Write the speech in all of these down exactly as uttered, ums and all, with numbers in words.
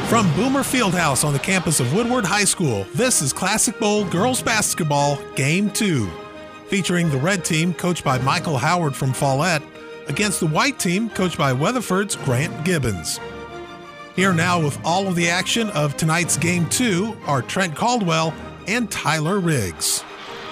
From Boomer Fieldhouse on the campus of Woodward High School, this is Classic Bowl Girls Basketball Game two. Featuring the red team, coached by Michael Howard from Follett, against the white team, coached by Weatherford's Grant Gibbons. Here now with all of the action of tonight's Game two are Trent Caldwell and Tyler Riggs.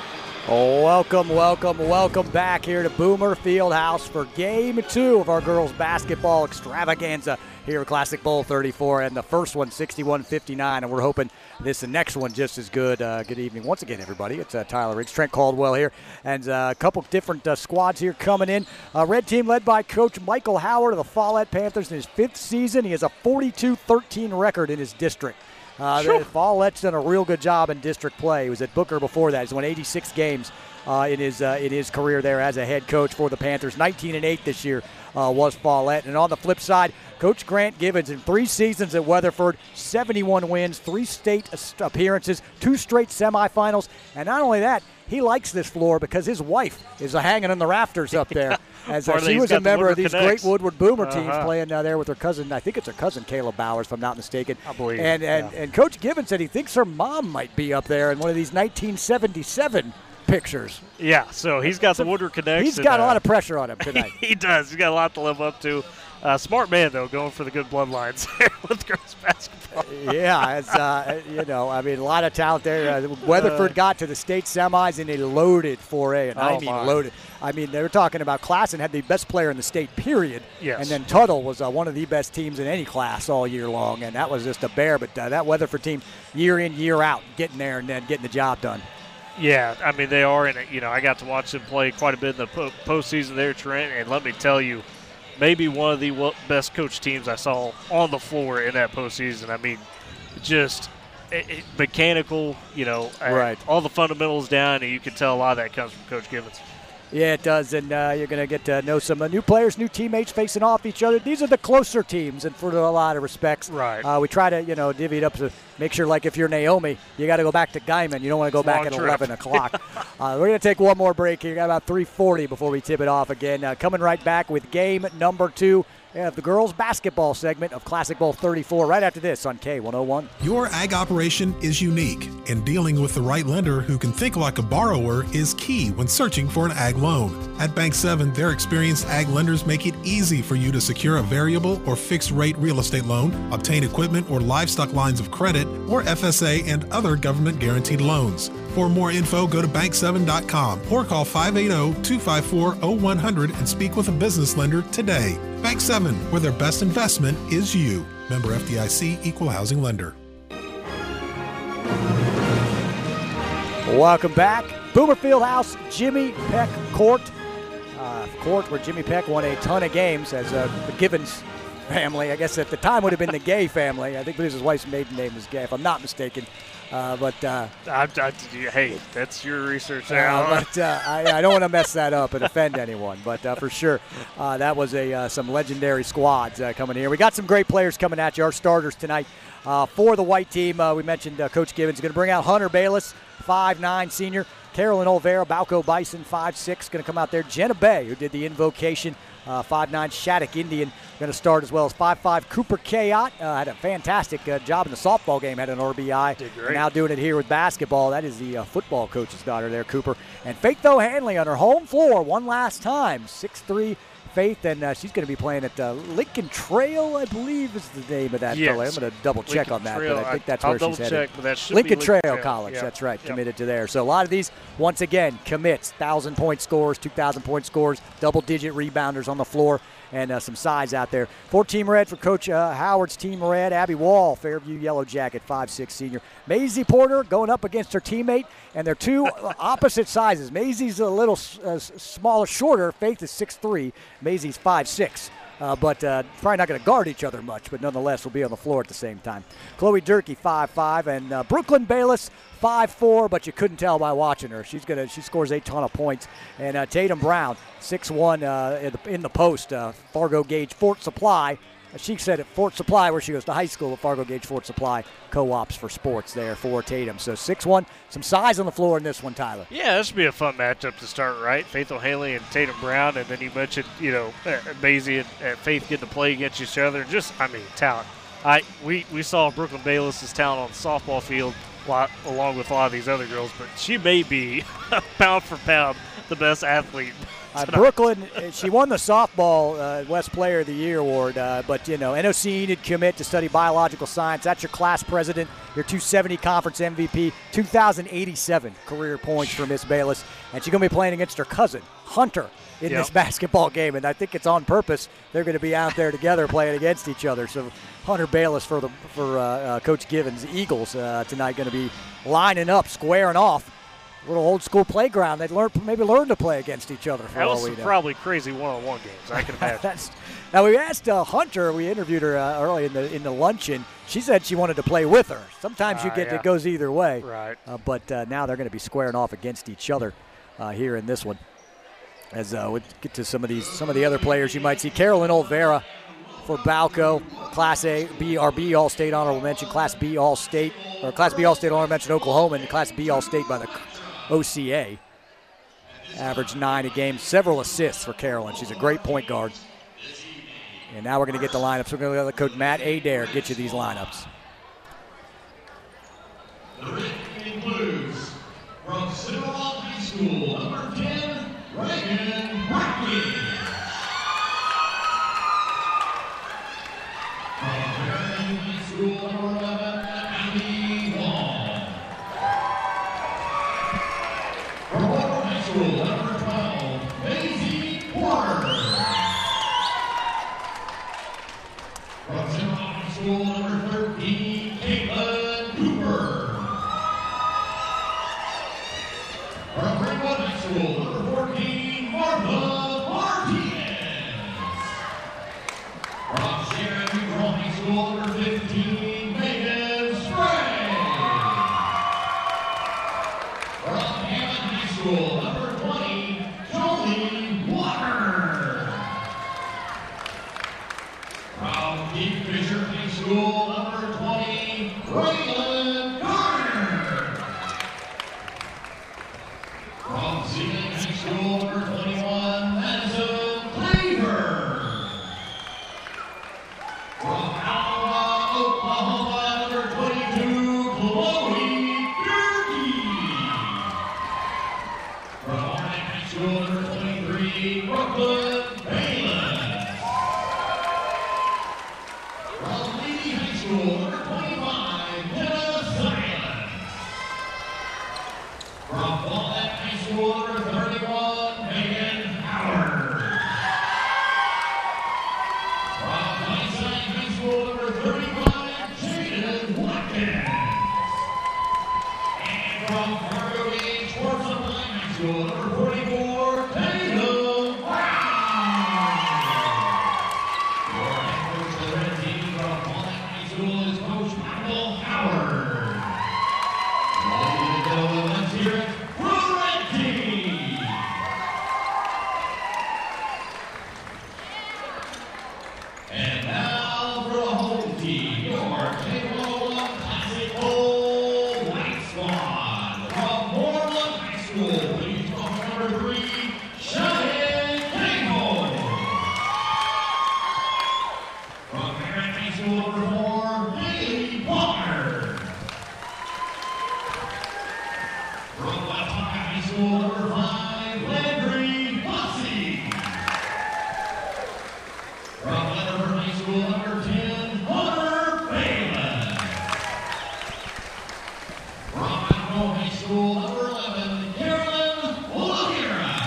Welcome, welcome, welcome back here to Boomer Fieldhouse for Game two of our girls basketball extravaganza here at Classic Bowl thirty-four, and the first one sixty-one fifty-nine, and we're hoping this the next one just as good. Uh, good evening once again, everybody. It's uh, Tyler Riggs, Trent Caldwell here, and uh, a couple different uh, squads here coming in. Uh, red team led by Coach Michael Howard of the Follett Panthers in his fifth season. He has a forty-two thirteen record in his district. Uh, sure. Follett's done a real good job in district play. He was at Booker before that. He's won eighty-six games uh, in his uh, in his career there as a head coach for the Panthers. nineteen and eight this year uh, was Follett. And on the flip side, Coach Grant Gibbons in three seasons at Weatherford, seventy-one wins, three state appearances, two straight semifinals. And not only that, he likes this floor because his wife is uh, hanging in the rafters up there. Yeah. As uh, she was a member of these Connects. great Woodward Boomer uh-huh. teams playing uh, there with her cousin. I think it's her cousin Caleb Bowers, if I'm not mistaken. I believe. And and, yeah. and Coach Gibbons said he thinks her mom might be up there in one of these nineteen seventy-seven pictures. Yeah, so he's got the Woodward Connects. He's got and, uh, a lot of pressure on him tonight. he does. He's got a lot to live up to. Uh, smart man, though, going for the good bloodlines with girls basketball. Yeah, it's, uh, you know, I mean, a lot of talent there. Uh, Weatherford got to the state semis in a loaded four A, and oh I mean my. loaded. I mean, they were talking about Klassen had the best player in the state, period. Yes. And then Tuttle was uh, one of the best teams in any class all year long, and that was just a bear. But uh, that Weatherford team, year in, year out, getting there and then getting the job done. Yeah, I mean, they are, and you know, I got to watch them play quite a bit in the po- postseason there, Trent, and let me tell you, maybe one of the best coach teams I saw on the floor in that postseason. I mean, just it, it, mechanical, you know, right. all the fundamentals down, and you can tell a lot of that comes from Coach Gibbons. Yeah, it does, and uh, you're going to get to know some uh, new players, new teammates facing off each other. These are the closer teams, and for a lot of respects. Right. Uh, we try to, you know, divvy it up to make sure, like, if you're Naomi, you got to go back to Guyman. You don't want to go It's back long at trip. eleven o'clock. uh, we're going to take one more break here. Got about three forty before we tip it off again. Uh, coming right back with game number two of the girls' basketball segment of Classic Bowl thirty-four right after this on K one oh one. Your ag operation is unique, and dealing with the right lender who can think like a borrower is key when searching for an ag loan. At Bank seven, their experienced ag lenders make it easy for you to secure a variable or fixed rate real estate loan, obtain equipment or livestock lines of credit, or F S A and other government guaranteed loans. For more info, go to bank seven dot com or call five eight zero, two five four, zero one zero zero and speak with a business lender today. Bank seven, where their best investment is you. Member F D I C, Equal Housing Lender. Welcome back. Boomer Fieldhouse, Jimmy Peck Court. Uh, court where Jimmy Peck won a ton of games as uh, the Gibbons family. I guess at the time would have been the Gay family. I think his wife's maiden name was Gay, if I'm not mistaken. Uh, but uh, I, I, hey, that's your research now. Uh, but uh, I, I don't want to mess that up and offend anyone. But uh, for sure, uh, that was a uh, some legendary squads uh, coming here. We got some great players coming at you. Our starters tonight uh, for the white team. Uh, we mentioned uh, Coach Gibbons going to bring out Hunter Bayless, five nine senior. Carolyn Olvera, Balco Bison, five six, going to come out there. Jenna Bay, who did the invocation, uh, five nine Shattuck Indian, going to start as well as five five Cooper Kayot. Uh, had a fantastic uh, job in the softball game, had an R B I. Did great. Now doing it here with basketball. That is the uh, football coach's daughter there, Cooper. And Faith O'Hanley on her home floor one last time, six three Faith, and uh, she's going to be playing at uh, Lincoln Trail, I believe is the name of that. Yes. College. I'm going to double check Lincoln on that, Trail, but I think that's I'll where double she's check, headed. but that should Lincoln be Trail Lincoln College, Yeah. that's right, Yep. committed to there. So a lot of these, once again, commits, one thousand point scores, two thousand point scores, double-digit rebounders on the floor, and uh, some size out there. Four-team red for Coach uh, Howard's team red. Abby Wall, Fairview Yellow Jacket, five six senior. Maisie Porter going up against her teammate, and they're two opposite sizes. Maisie's a little uh, smaller, shorter. Faith is six three. Maisie's five six. Uh, but uh, probably not going to guard each other much, but nonetheless will be on the floor at the same time. Chloe Durkee, five five, and uh, Brooklyn Bayless, five four, but you couldn't tell by watching her. She's gonna She scores a ton of points. And uh, Tatum Brown, six one uh, in, the, in the post, uh, Fargo Gage Fort Supply. She said at Fort Supply, where she goes to high school, at Fargo Gage Fort Supply, co-ops for sports there for Tatum. So six one, some size on the floor in this one, Tyler. Yeah, this would be a fun matchup to start, right? Faith O'Hanley and Tatum Brown, and then you mentioned, you know, uh, Maisie and, and Faith getting to play against each other. Just, I mean, talent. I we, we saw Brooklyn Bayless's talent on the softball field lot, along with a lot of these other girls, but she may be pound for pound the best athlete. Uh, Brooklyn, she won the softball uh, West Player of the Year award, uh, but, you know, N O C did commit to study biological science. That's your class president, your two seventy conference M V P, two thousand eighty-seven career points for Miss Bayless, and she's going to be playing against her cousin, Hunter, in yep. this basketball game, and I think it's on purpose. They're going to be out there together playing against each other. So Hunter Bayless for the for uh, uh, Coach Givens' Eagles uh, tonight going to be lining up, squaring off. Little old school playground. They'd learn, maybe learn to play against each other. For that was all we know. Probably crazy one-on-one games. I can imagine. That's, now we asked uh, Hunter. We interviewed her uh, early in the in the luncheon. She said she wanted to play with her. Sometimes you uh, get yeah. it goes either way. Right. Uh, but uh, now they're going to be squaring off against each other uh, here in this one. As uh, we get to some of these some of the other players you might see. Carolyn Olvera for Balco, Class A, B, or B All-State honorable mention, Class B All-State, or Class B All-State honorable mention Oklahoma, and Class B All-State by the O C A. Average nine a game, several assists for Carolyn. She's a great point guard. And now we're going to get the lineups. We're going to let Coach Matt Adair get you these lineups. The Richmond Blues from Cimarron High School, number ten, Reagan Rockley. From American High School, number eleven, Abby Wong. From Water High School, number twelve, Maisie Porter. From Cimarron High School, number thirteen, Caitlin Cooper. From Greenwood High School, number fourteen, Martha Martinez. From Sharon Neutral High School, number fifteen, Megan Spray. From Hammond High School, number twenty, Jolie Walker. From Kingfisher High School, number twenty, Raylan Garner. From Zeeland High School, number twenty-one, Madison Claver. From Alma, Oklahoma, number twenty-two, Chloe Durkee. From Arnett High School, number twenty-three, Brooklyn Bayless. From Lee High School, number twenty-five, Hannah Silence. From Walnut High School, number thirty-one, Megan Howard. From Whiteside High School, number thirty-five, Jaden Watkins. And from Fargo Gate Sports Supply High School, number forty-four, Taylor Brown. Your head coach of the red team from Walnut High School is Coach Michael Howard. Ladies and gentlemen, let's hear it for the red team. And now for the home team, your Table Classic Bowl White Swan. From Moreland High School, please welcome number three, Shannon Cagle. From Merritt High School, number four, Haley Palmer. From Watauga High School, number five, Landry Bussey. From Letterford High School, number ten, Hunter Bayless. From Monroe High School, number eleven, Carolyn Oliveira.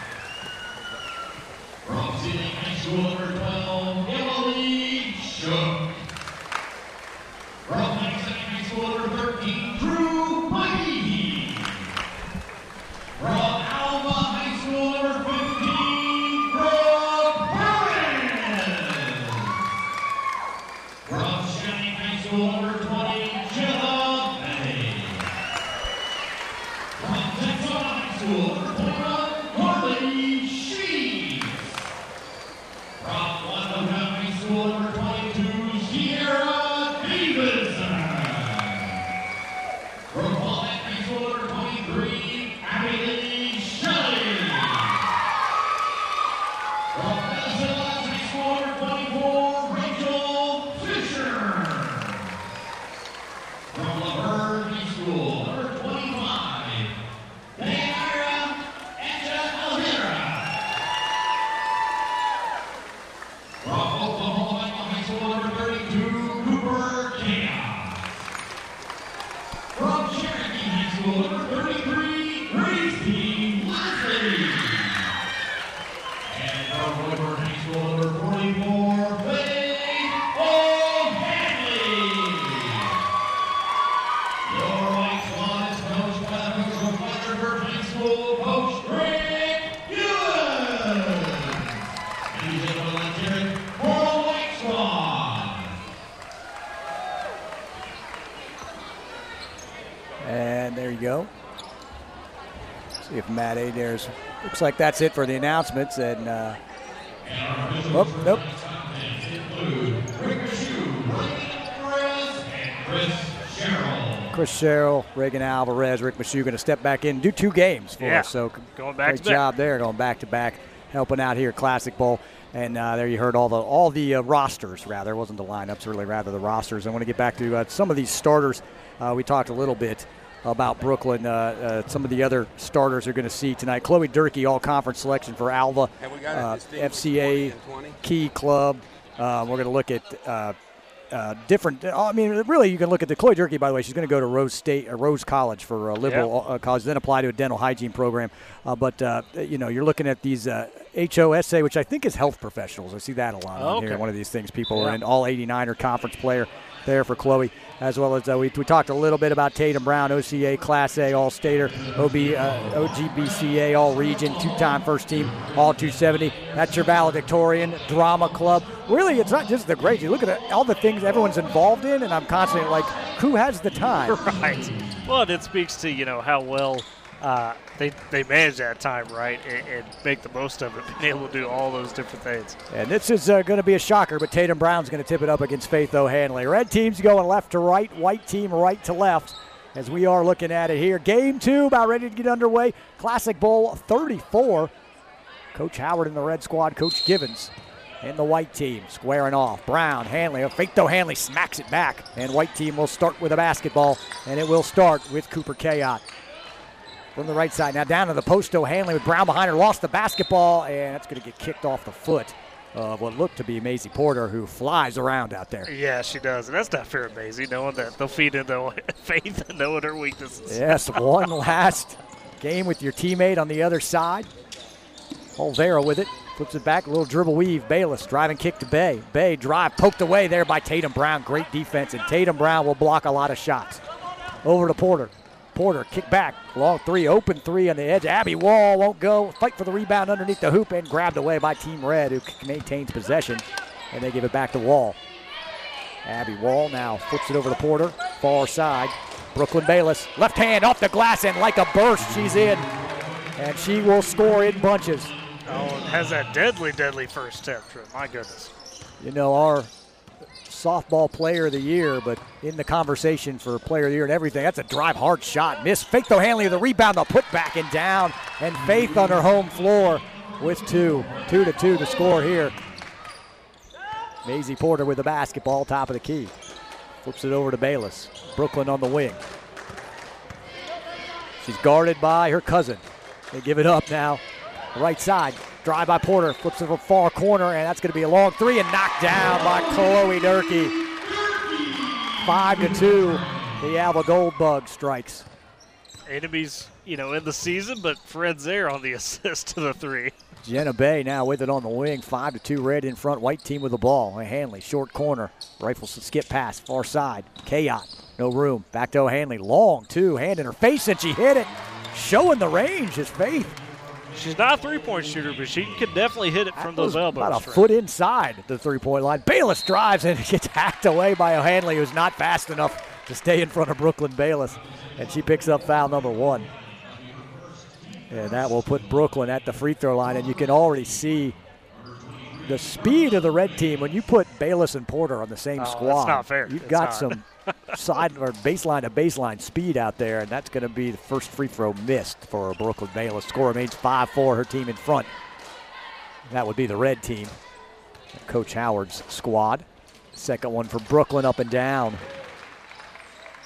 From Sealing High School, number twelve, Emily Shook. From Langston High School, number thirteen, Drew Mikey. From Alma High School, number fifteen, Brooke Perez. From Shining High School, number twenty, Jenna Betty. From Texas High School, number twenty-one, Carly Sheets. From Wanda High School, number twenty-two, Sierra Davidson. From Walnut High School, number twenty-three, Abby Lee Shelley. From Medicine Labs High School, number twenty-four, Rachel Fisher. From Laverne High School, number twenty-five, Dayara Alhira. From Oklahoma High School, number thirty-two, Cooper Chaos. From Cherokee High School, number thirty-three, Gracie Leslie. And from Woodward High School, number forty-four, Faith O'Hanley. Your White Swan is coached by the coach from Weatherford High School, Coach Rick Ewan. Ladies and gentlemen, let's hear it for the White Swan. And there you go. See if Matt Adair's. Looks like that's it for the announcements. And uh, oh, nope. Chris Sherrill, Reagan Alvarez, Rick Michoud going to step back in and do two games for Yeah. us. So Going back great to back. job there, going back to back, helping out here at Classic Bowl. And uh, there you heard all the all the uh, rosters, rather. It wasn't the lineups, really, rather the rosters. I want to get back to uh, some of these starters. Uh, we talked a little bit about Brooklyn. Uh, uh, some of the other starters are going to see tonight. Chloe Durkee, all-conference selection for Alva, uh, F C A Key Club. Uh, we're going to look at uh, uh, different. I mean, really, you can look at the Chloe Durkee. By the way, she's going to go to Rose State, uh, Rose College for a liberal Yeah. uh, college, then apply to a dental hygiene program. Uh, but uh, you know, you're looking at these uh, H O S A, which I think is health professionals. I see that a lot Oh, on here. okay. One of these things, people Yeah. are in. All eighty-niner conference player there for Chloe, as well as uh, we, we talked a little bit about Tatum Brown, O C A Class A All-Stater, O B, uh, O G B C A All-Region, two-time first team All two seventy. That's your valedictorian, drama club. Really, it's not just the grades. You look at the, all the things everyone's involved in, and I'm constantly like, who has the time? Right. Well, and it speaks to, you know, how well uh, they they manage that time, right, and, and make the most of it, being able to do all those different things. And this is uh, going to be a shocker, but Tatum Brown's going to tip it up against Faith O'Hanley. Red team's going left to right, white team right to left, as we are looking at it here. Game two about ready to get underway. Classic Bowl thirty-four. Coach Howard in the red squad, Coach Givens in the white team, squaring off. Brown, Hanley, Faith O'Hanley smacks it back, and white team will start with a basketball, and it will start with Cooper Kayot. From the right side, now down to the post. O'Hanley with Brown behind her, lost the basketball, and that's going to get kicked off the foot of what looked to be Maisie Porter, who flies around out there. Yeah, she does, and that's not fair and Maisie, knowing that they'll feed into Faith and knowing her weaknesses. Yes, one last game with your teammate on the other side. Olvera with it, flips it back, a little dribble weave. Bayless driving kick to Bay. Bay drive poked away there by Tatum Brown. Great defense, and Tatum Brown will block a lot of shots. Over to Porter. Porter, kick back, long three, open three on the edge. Abby Wall won't go. Fight for the rebound underneath the hoop and grabbed away by Team Red, who maintains possession, and they give it back to Wall. Abby Wall now flips it over to Porter, far side. Brooklyn Bayless, left hand off the glass, and like a burst, she's in. And she will score in bunches. Oh, and has that deadly, deadly first step trip. My goodness. You know, our softball player of the year, but in the conversation for player of the year and everything. That's a drive hard shot. Miss. Faith O'Hanley with the rebound, the put back and down. And Faith on her home floor with two. Two to two to score here. Maisie Porter with the basketball, top of the key. Flips it over to Bayless. Brooklyn on the wing. She's guarded by her cousin. They give it up now. Right side. Drive by Porter, flips it to the far corner, and that's going to be a long three and knocked down by Chloe Durkee. Five to two, the Alva Gold Bug strikes. Enemies, you know, in the season, but Fred's there on the assist to the three. Jenna Bay now with it on the wing, five to two, Red in front, white team with the ball. Hanley, short corner, rifles to skip pass, far side. Kayot, no room, back to O'Hanley, long two, hand in her face, and she hit it. Showing the range is Faith. She's not a three-point shooter, but she can definitely hit it from That was those elbows. about a Fred. foot inside the three-point line. Bayless drives and gets hacked away by O'Hanley, who's not fast enough to stay in front of Brooklyn Bayless. And she picks up foul number one. And that will put Brooklyn at the free throw line. And you can already see the speed of the red team. When you put Bayless and Porter on the same Oh, that's squad, not fair. you've It's got not. some side or baseline to baseline speed out there. And that's going to be the first free throw missed for Brooklyn Bayless. Score remains five four, her team in front. That would be the red team, Coach Howard's squad. Second one for Brooklyn, up and down.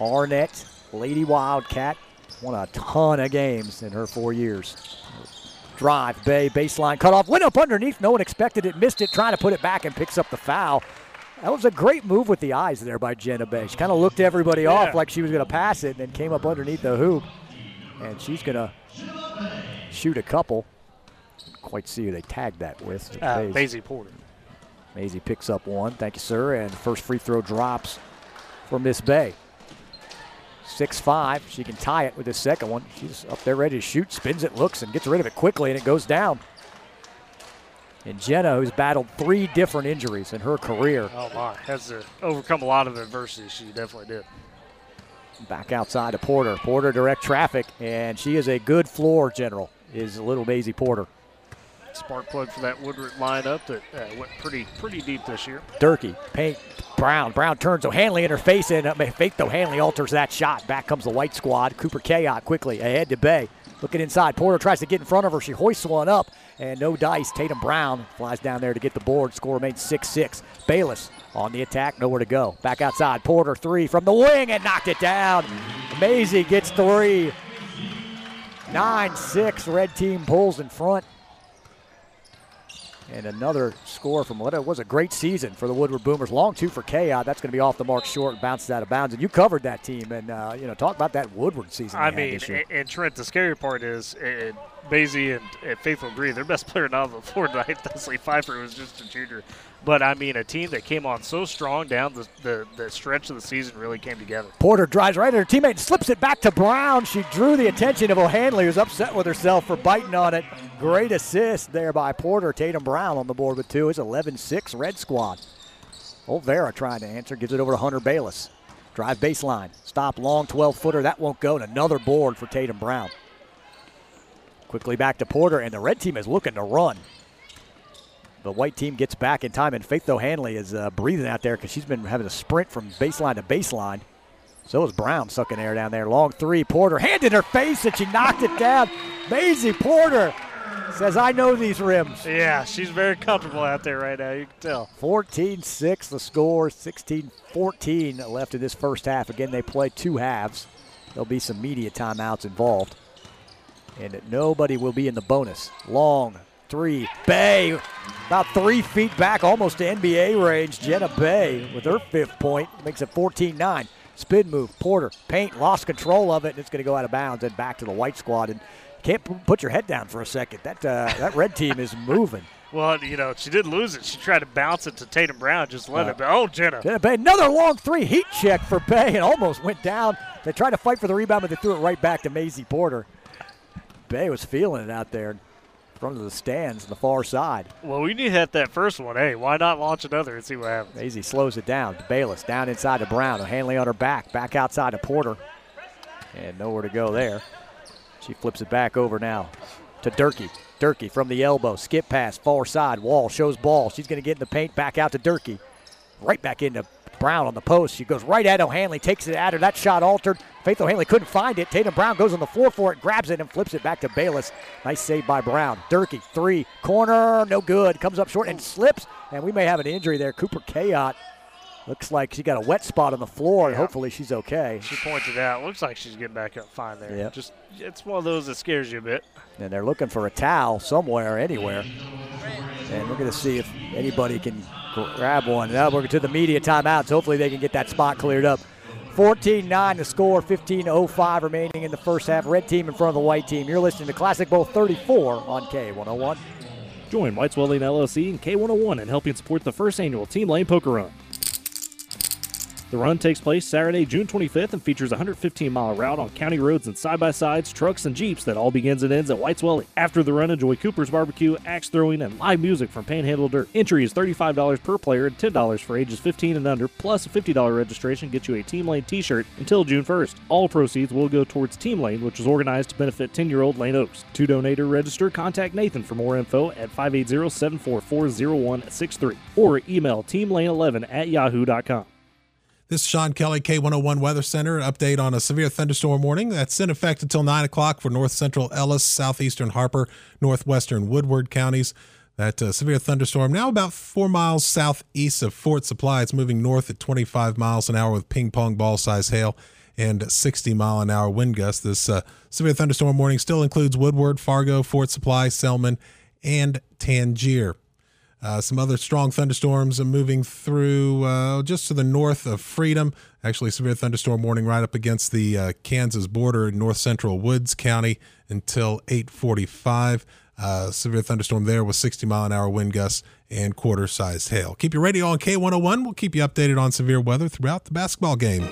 Arnett, Lady Wildcat, won a ton of games in her four years. Drive, Bay, baseline, cut off, went up underneath. No one expected it, missed it, trying to put it back and picks up the foul. That was a great move with the eyes there by Jenna Bay. She kind of looked everybody yeah. off like she was going to pass it and then came up underneath the hoop. And she's going to shoot a couple. Didn't quite see who they tagged that with. Uh, Maisie Porter. Maisie picks up one. Thank you, sir. And first free throw drops for Miss Bay. six five. She can tie it with the second one. She's up there ready to shoot, spins it, looks, and gets rid of it quickly, and it goes down. And Jenna, who's battled three different injuries in her career. Oh, my. Has to overcome a lot of adversity. She definitely did. Back outside to Porter. Porter direct traffic, and she is a good floor general, is little Maisie Porter. Spark plug for that Woodward lineup that uh, went pretty pretty deep this year. Durkee, paint, Brown. Brown turns O'Hanley in her face, and uh, Faith O'Hanley alters that shot. Back comes the white squad. Cooper Kayotte quickly ahead to Bay. Looking inside. Porter tries to get in front of her. She hoists one up, and no dice. Tatum Brown flies down there to get the board. Score remains six six. Bayless on the attack, nowhere to go. Back outside. Porter three from the wing and knocked it down. Maisie gets three. nine six. Red team pulls in front. And another score from what was a great season for the Woodward Boomers. Long two for Kayotte. That's going to be off the mark short and bounces out of bounds. And you covered that team. And, uh, you know, talk about that Woodward season. I mean, and, and Trent, the scary part is uh, Maisie and, and Faith agree. Their best player now on the floor tonight, Leslie Pfeiffer, was just a junior. But, I mean, a team that came on so strong down the, the, the stretch of the season really came together. Porter drives right at her teammate and slips it back to Brown. She drew the attention of O'Hanley, who's upset with herself for biting on it. Great assist there by Porter. Tatum Brown on the board with two. It's eleven six Red Squad. Olvera trying to answer. Gives it over to Hunter Bayless. Drive baseline. Stop long twelve-footer. That won't go. And another board for Tatum Brown. Quickly back to Porter, and the red team is looking to run. The white team gets back in time, and Faith O'Hanley is uh, breathing out there because she's been having a sprint from baseline to baseline. So is Brown sucking air down there. Long three. Porter hand in her face, and she knocked it down. Maisie Porter says, I know these rims. Yeah, she's very comfortable out there right now. You can tell. fourteen six the score. sixteen fourteen left in this first half. Again, they play two halves. There'll be some media timeouts involved. And nobody will be in the bonus. Long three. Bay about three feet back, almost to N B A range. Jenna Bay with her fifth point makes it fourteen nine. Spin move. Porter, paint, lost control of it, and it's going to go out of bounds and back to the white squad. And can't p- put your head down for a second. That uh, that red team is moving. Well, you know, she did lose it. She tried to bounce it to Tatum Brown, just let uh, it. Oh, Jenna. Jenna Bay, another long three. Heat check for Bay and almost went down. They tried to fight for the rebound, but they threw it right back to Maisie Porter. Bay was feeling it out there in front of the stands on the far side. Well, we need to hit that first one. Hey, why not launch another and see what happens? Maisie slows it down. Bayless down inside to Brown. O'Hanley on her back. Back outside to Porter. And nowhere to go there. She flips it back over now to Durkee. Durkee from the elbow. Skip pass, far side. Wall shows ball. She's going to get in the paint. Back out to Durkee. Right back into Brown on the post. She goes right at O'Hanley. Takes it at her. That shot altered. Faith O'Hanley couldn't find it. Tatum Brown goes on the floor for it, grabs it, and flips it back to Bayless. Nice save by Brown. Durkee, three. Corner, no good. Comes up short and slips. And we may have an injury there. Cooper Kayotte. Looks like she got a wet spot on the floor, and yeah. hopefully she's okay. She pointed out. Looks like she's getting back up fine there. Yep. Just it's one of those that scares you a bit. And they're looking for a towel somewhere, anywhere. And we're going to see if anybody can grab one. Now we're to the media timeouts. Hopefully they can get that spot cleared up. fourteen nine the score, fifteen oh five remaining in the first half. Red team in front of the white team. You're listening to Classic Bowl thirty-four on K one oh one. Join Whiteswell Lane L L C and K one oh one in helping support the first annual Team Lane Poker Run. The run takes place Saturday, June twenty-fifth and features a one hundred fifteen mile route on county roads and side-by-sides, trucks, and Jeeps that all begins and ends at Whiteswell. After the run, enjoy Cooper's Barbecue, axe throwing, and live music from Panhandle Dirt. Entry is thirty-five dollars per player and ten dollars for ages fifteen and under, plus a fifty dollars registration gets you a Team Lane t-shirt until June first. All proceeds will go towards Team Lane, which is organized to benefit ten-year-old Lane Oaks. To donate or register, contact Nathan for more info at five eight zero, seven four four, zero one six three or email team lane eleven at yahoo dot com. This is Sean Kelly, K one oh one Weather Center. Update on a severe thunderstorm warning that's in effect until nine o'clock for north central Ellis, southeastern Harper, northwestern Woodward counties. That uh, severe thunderstorm now about four miles southeast of Fort Supply. It's moving north at twenty-five miles an hour with ping pong ball size hail and sixty mile an hour wind gusts. This uh, severe thunderstorm warning still includes Woodward, Fargo, Fort Supply, Selman, and Tangier. Uh, some other strong thunderstorms are moving through uh, just to the north of Freedom. Actually, severe thunderstorm warning right up against the uh, Kansas border in north central Woods County until eight forty-five. Uh, severe thunderstorm there with sixty mile an hour wind gusts and quarter-sized hail. Keep your radio on K one oh one. We'll keep you updated on severe weather throughout the basketball game.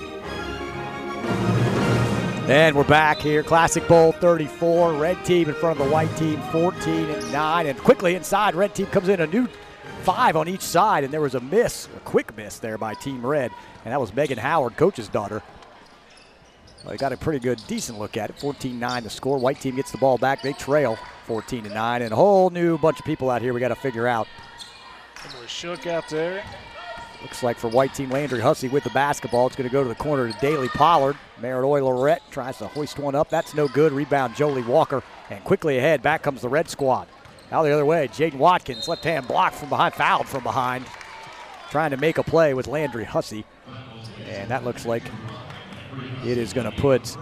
And we're back here. Classic Bowl thirty-four. Red team in front of the white team, fourteen and nine. And quickly inside, red team comes in a new five on each side. And there was a miss, a quick miss there by Team Red. And that was Megan Howard, coach's daughter. Well, they got a pretty good, decent look at it. fourteen nine the score. White team gets the ball back. They trail fourteen to nine. And a whole new bunch of people out here we got to figure out. Emily Shook out there. Looks like for white team, Landry Hussey with the basketball. It's going to go to the corner to Daly Pollard. Merritt Oy Lorette tries to hoist one up. That's no good. Rebound, Jolie Walker. And quickly ahead, back comes the red squad. Now the other way, Jaden Watkins, left hand blocked from behind, fouled from behind. Trying to make a play with Landry Hussey. And that looks like it is going to put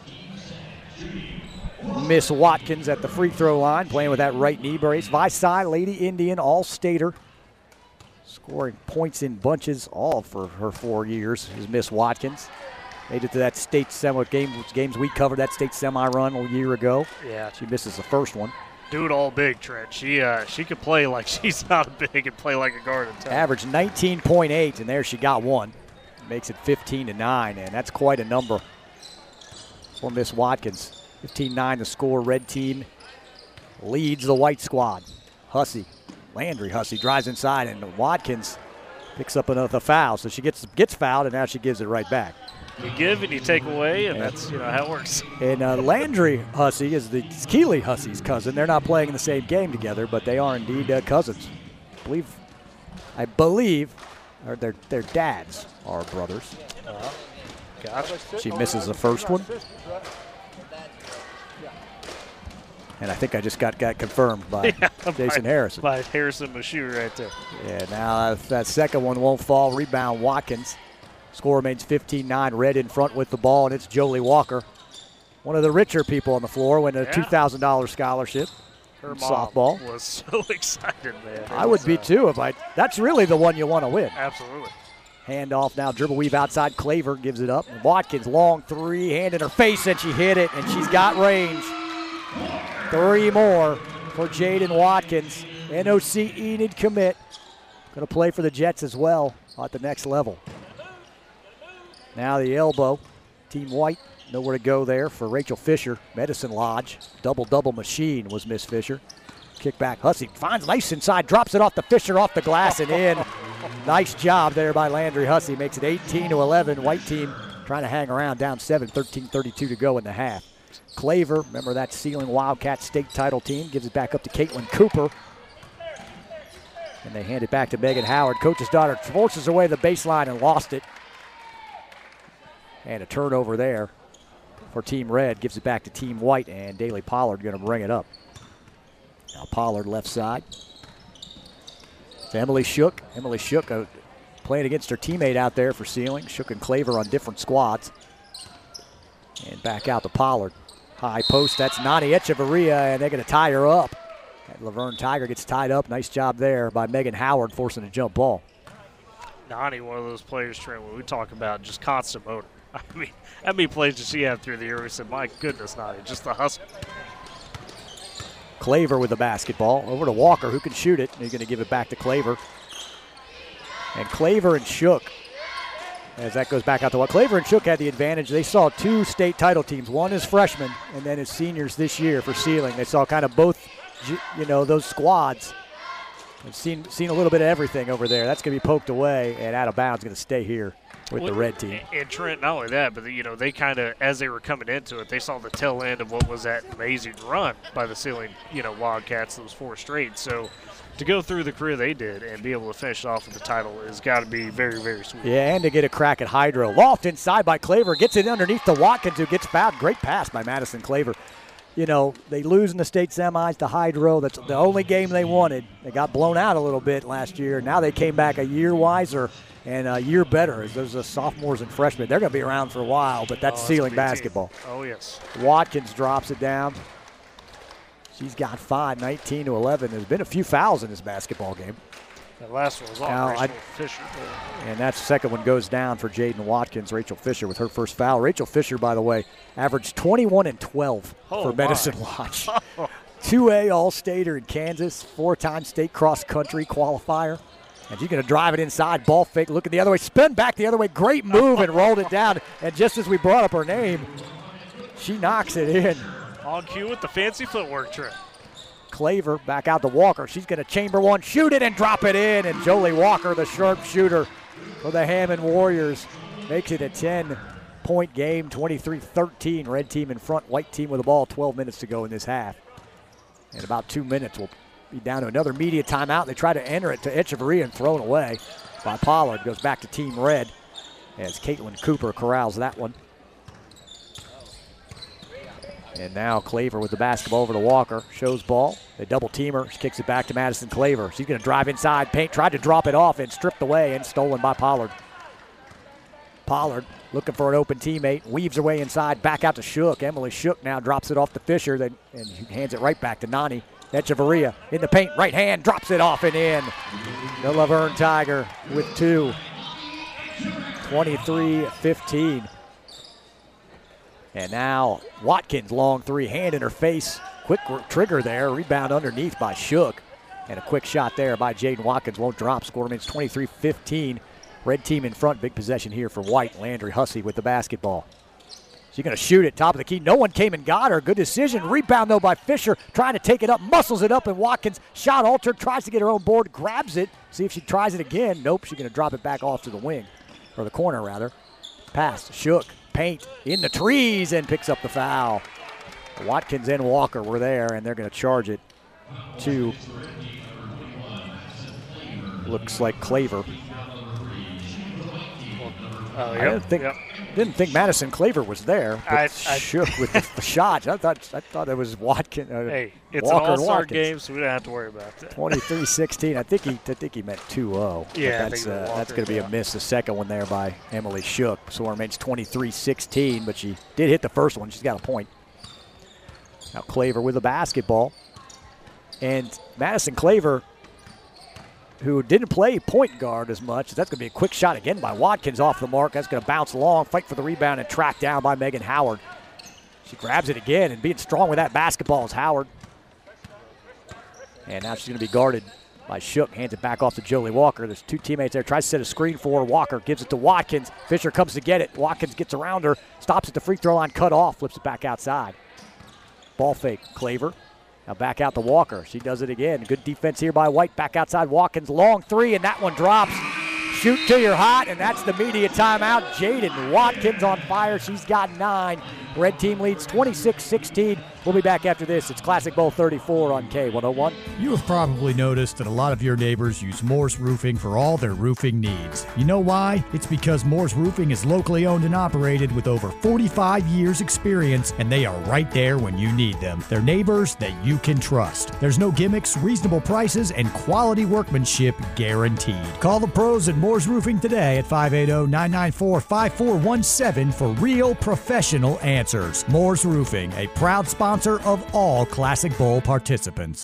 Miss Watkins at the free throw line, playing with that right knee brace. Visai, Lady Indian, All-Stater. Scoring points in bunches all for her four years is Miss Watkins. Made it to that state semi game, games we covered, that state semi run a year ago. Yeah. She misses the first one. Do it all big, Trent. She uh, she could play like she's not big and play like a guard in town. Average nineteen point eight, and there she got one. Makes it fifteen to nine, and that's quite a number for Miss Watkins. fifteen nine the score. Red team leads the white squad. Hussey. Landry Hussey drives inside, and Watkins picks up another foul. So she gets gets fouled, and now she gives it right back. You give and you take away, and that's you know how it works. And uh, Landry Hussey is the Keeley Hussey's cousin. They're not playing in the same game together, but they are indeed uh, cousins. I believe, I believe, or their their dads are brothers. Uh, gotcha. She misses the first one. And I think I just got, got confirmed by yeah, Jason by, Harrison. By Harrison Mashu right there. Yeah, now that second one won't fall. Rebound, Watkins. Score remains fifteen nine. Red in front with the ball, and it's Jolie Walker. One of the richer people on the floor, win a yeah. two thousand dollars scholarship. Her in mom softball. was so excited, man. I would be uh, too if I. That's really the one you want to win. Absolutely. Hand off now, dribble weave outside. Claver gives it up. Watkins, long three, hand in her face, and she hit it, and she's got range. Three more for Jaden Watkins. N O C Enid commit. Going to play for the Jets as well at the next level. Now the elbow. Team White, nowhere to go there for Rachel Fisher. Medicine Lodge. Double-double machine was Miss Fisher. Kick back. Hussey finds nice inside. Drops it off the Fisher, off the glass and in. Nice job there by Landry Hussey. Makes it eighteen to eleven. White team trying to hang around, down seven. thirteen thirty-two to go in the half. Claver, remember that Sealing Wildcat state title team, gives it back up to Caitlin Cooper. And they hand it back to Megan Howard. Coach's daughter forces away the baseline and lost it. And a turnover there for Team Red. Gives it back to Team White, and Daly Pollard going to bring it up. Now Pollard left side. To Emily Shook. Emily Shook uh, playing against her teammate out there for Sealing. Shook and Claver on different squads. And back out to Pollard. High post, that's Nani Echevarria, and they're going to tie her up. And Laverne Tiger gets tied up. Nice job there by Megan Howard forcing a jump ball. Nani, one of those players, Trent, when we talk about just constant motor. I mean, how many plays did she have through the year? We said, my goodness, Nani, just the hustle. Claver with the basketball. Over to Walker, who can shoot it. He's going to give it back to Claver. And Claver and Shook, as that goes back out to what Claver and Shook had the advantage. They saw two state title teams. One is freshmen, and then is seniors this year for Sealing. They saw kind of both, you know, those squads. They've seen seen a little bit of everything over there. That's going to be poked away and out of bounds. Going to stay here with well, the red team. And Trent, not only that, but you know, they kind of, as they were coming into it, they saw the tail end of what was that amazing run by the Sealing, you know, Wildcats, those four straight. So to go through the career they did and be able to finish off with the title has got to be very, very sweet. Yeah, and to get a crack at Hydro. Loft inside by Claver. Gets it underneath to Watkins, who gets fouled. Great pass by Madison Claver. you know, they lose in the state semis to Hydro. That's the only game they wanted. They got blown out a little bit last year. Now they came back a year wiser and a year better as those are sophomores and freshmen. They're going to be around for a while, but that's oh, ceiling that's basketball. Team. Oh, yes. Watkins drops it down. She's got five, nineteen to eleven. There's been a few fouls in this basketball game. That last one was Now, on I- Rachel Fisher. And that second one goes down for Jaden Watkins. Rachel Fisher with her first foul. Rachel Fisher, by the way, averaged twenty-one and twelve Oh, for my. Medicine Lodge. two A All-Stater in Kansas, four-time state cross-country qualifier. And she's going to drive it inside, ball fake, looking the other way, spin back the other way, great move, and rolled it down. And just as we brought up her name, she knocks it in. On cue with the fancy footwork trick. Claver back out to Walker. She's going to chamber one, shoot it, and drop it in. And Jolie Walker, the sharpshooter for the Hammond Warriors, makes it a ten-point game, twenty-three thirteen. Red team in front, white team with the ball, twelve minutes to go in this half. In about two minutes, we'll be down to another media timeout. They try to enter it to Echeverria and thrown away by Pollard. Goes back to Team Red as Caitlin Cooper corrals that one. And now Claver with the basketball over to Walker. Shows ball. They double team her. She kicks it back to Madison Claver. She's going to drive inside paint. Tried to drop it off and stripped away and stolen by Pollard. Pollard looking for an open teammate. Weaves her way inside. Back out to Shook. Emily Shook now drops it off to Fisher. Then and hands it right back to Nani. Echeverria in the paint. Right hand. Drops it off and in. The Laverne Tiger with two. twenty-three fifteen. And now Watkins, long three, hand in her face. Quick trigger there, rebound underneath by Shook. And a quick shot there by Jaden Watkins, won't drop. Score remains twenty-three fifteen. Red team in front, big possession here for White. Landry Hussey with the basketball. She's going to shoot it, top of the key. No one came and got her. Good decision. Rebound, though, by Fisher. Trying to take it up, muscles it up, and Watkins shot altered, tries to get her own board, grabs it. See if she tries it again. Nope, she's going to drop it back off to the wing, or the corner, rather. Pass, Shook. Paint in the trees and picks up the foul. Watkins and Walker were there, and they're going to charge it to, looks like Claver. Oh, I yep, didn't think yep. didn't think Madison Claver was there. But I- I- Shook with the, the shots. I thought I thought it was Watkins. Uh, Hey, it's Walker an and all-star Watkins. game, so we don't have to worry about that. twenty-three sixteen. I think he I think he meant two oh. Yeah, I that's think it was uh, that's Walker, going to be yeah. a miss. The second one there by Emily Shook. So it remains twenty-three sixteen, but she did hit the first one. She's got a point. Now Claver with the basketball. And Madison Claver, who didn't play point guard as much, that's going to be a quick shot again by Watkins off the mark. That's going to bounce long, fight for the rebound, and tracked down by Megan Howard. She grabs it again, and being strong with that basketball is Howard. And now she's going to be guarded by Shook. Hands it back off to Jolie Walker. There's two teammates there. Tries to set a screen for her. Walker gives it to Watkins. Fisher comes to get it. Watkins gets around her. Stops at the free throw line. Cut off. Flips it back outside. Ball fake. Claver. Now back out to Walker. She does it again. Good defense here by White. Back outside Watkins. Long three, and that one drops. Shoot till you're hot, and that's the media timeout. Jaden Watkins on fire. She's got nine. Red team leads twenty-six sixteen. We'll be back after this. It's Classic Bowl thirty-four on K one oh one. You have probably noticed that a lot of your neighbors use Moore's Roofing for all their roofing needs. You know why? It's because Moore's Roofing is locally owned and operated with over forty-five years experience, and they are right there when you need them. They're neighbors that you can trust. There's no gimmicks, reasonable prices, and quality workmanship guaranteed. Call the pros at Moore's Roofing today at five eight zero, nine nine four, five four one seven for real professional answers. Moore's Roofing, a proud sponsor of all Classic Bowl participants.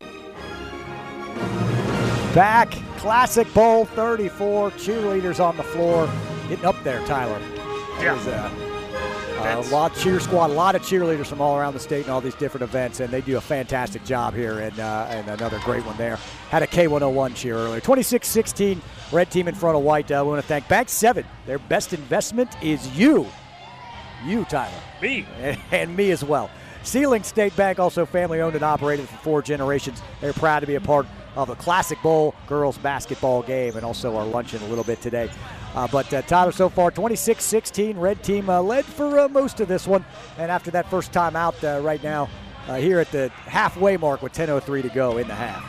Back, Classic Bowl thirty-four. Cheerleaders on the floor. Getting up there, Tyler. That Yeah. was, uh, a lot cheer squad, a lot of cheerleaders from all around the state and all these different events, and they do a fantastic job here, and, uh, and another great one there. Had a K one oh one cheer earlier. twenty-six sixteen, red team in front of white. Uh, we want to thank Bank seven. Their best investment is you. You, Tyler. Me. And, and me as well. Sealing State Bank, also family owned and operated for four generations. They're proud to be a part of the Classic Bowl girls basketball game and also our luncheon a little bit today. Uh, but uh, Tyler, so far twenty-six sixteen, red team uh, led for uh, most of this one. And after that first time out uh, right now, uh, here at the halfway mark with ten oh three to go in the half.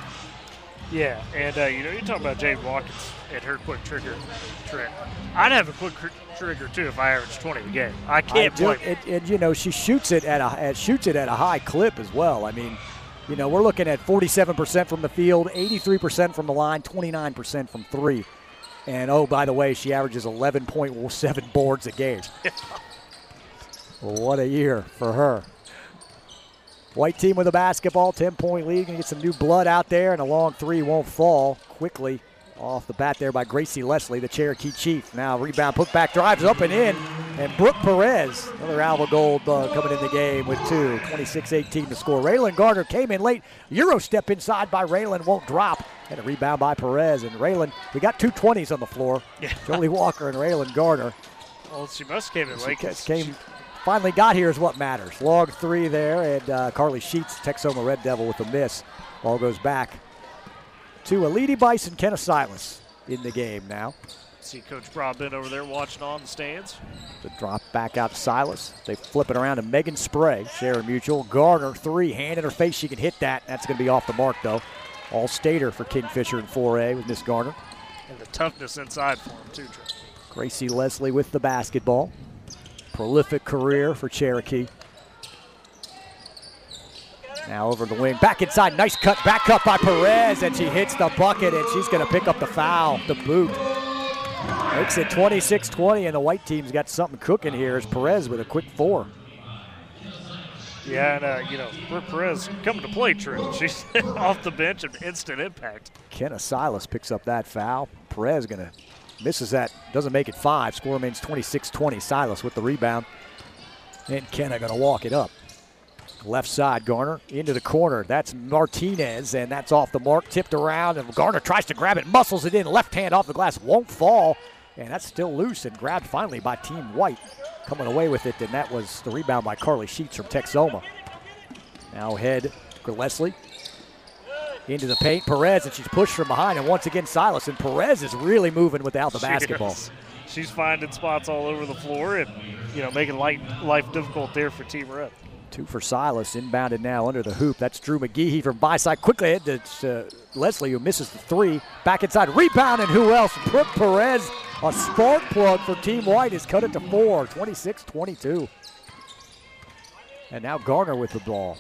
Yeah, and uh, you know, you're talking about Jaden Watkins and her quick trigger trick. I'd have a quick trigger too if I average twenty a game. I can't I do, blame and, and you know she shoots it at a at, shoots it at a high clip as well. I mean, you know we're looking at forty-seven percent from the field, eighty-three percent from the line, twenty-nine percent from three. And oh, by the way, she averages eleven point seven boards a game. What a year for her. White team with a basketball, ten-point lead. Gonna get some new blood out there, and a long three won't fall quickly. Off the bat there by Gracie Leslie, the Cherokee Chief. Now rebound, put back, drives up and in. And Brooke Perez, another Alva Gold uh, coming in the game with two. twenty-six eighteen to score. Raylan Gardner came in late. Euro step inside by Raylan, won't drop. And a rebound by Perez. And Raylan, we got two twenties on the floor. Yeah. Jolie Walker and Raylan Gardner. Well, she must have came in late. She 'cause came, she- finally got here is what matters. Log three there, and uh, Carly Sheets, Texoma Red Devil with a miss. Ball goes back to Alidi Bison, Kenna Silas in the game now. See Coach Broadbent over there watching on the stands. The drop back out to Silas. They flip it around to Megan Spray. Sharon Mutual. Garner, three. Hand in her face. She can hit that. That's going to be off the mark, though. All-stater for Kingfisher in four A with Miss Garner. And the toughness inside for him, too, Trey. Gracie Leslie with the basketball. Prolific career for Cherokee. Now over the wing, back inside, nice cut, back cut by Perez, and she hits the bucket, and she's gonna pick up the foul, the boot. Makes it twenty-six twenty, and the white team's got something cooking here as Perez with a quick four. Yeah, and, uh, you know, Brooke Perez coming to play, Trey. She's off the bench and instant impact. Kenna Silas picks up that foul. Perez gonna, misses that, doesn't make it five. Score remains twenty-six twenty. Silas with the rebound, and Kenna gonna walk it up. Left side, Garner into the corner. That's Martinez, and that's off the mark. Tipped around, and Garner tries to grab it, muscles it in. Left hand off the glass, won't fall. And that's still loose and grabbed finally by Team White. Coming away with it, and that was the rebound by Carly Sheets from Texoma. Now head for Leslie. Into the paint, Perez, and she's pushed from behind. And once again, Silas, and Perez is really moving without the She basketball. is. She's finding spots all over the floor and, you know, making light, life difficult there for Team Red. Two for Silas, inbounded now under the hoop. That's Drew McGehee from by side. Quickly ahead to uh, Leslie, who misses the three. Back inside, rebound, and who else? Brooke Perez, a spark plug for Team White, has cut it to four, twenty-six twenty-two. And now Garner with the ball.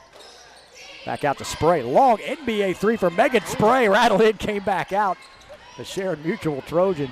Back out to Spray. Long N B A three for Megan Spray. Rattled in, came back out. The Sharon Mutual Trojan.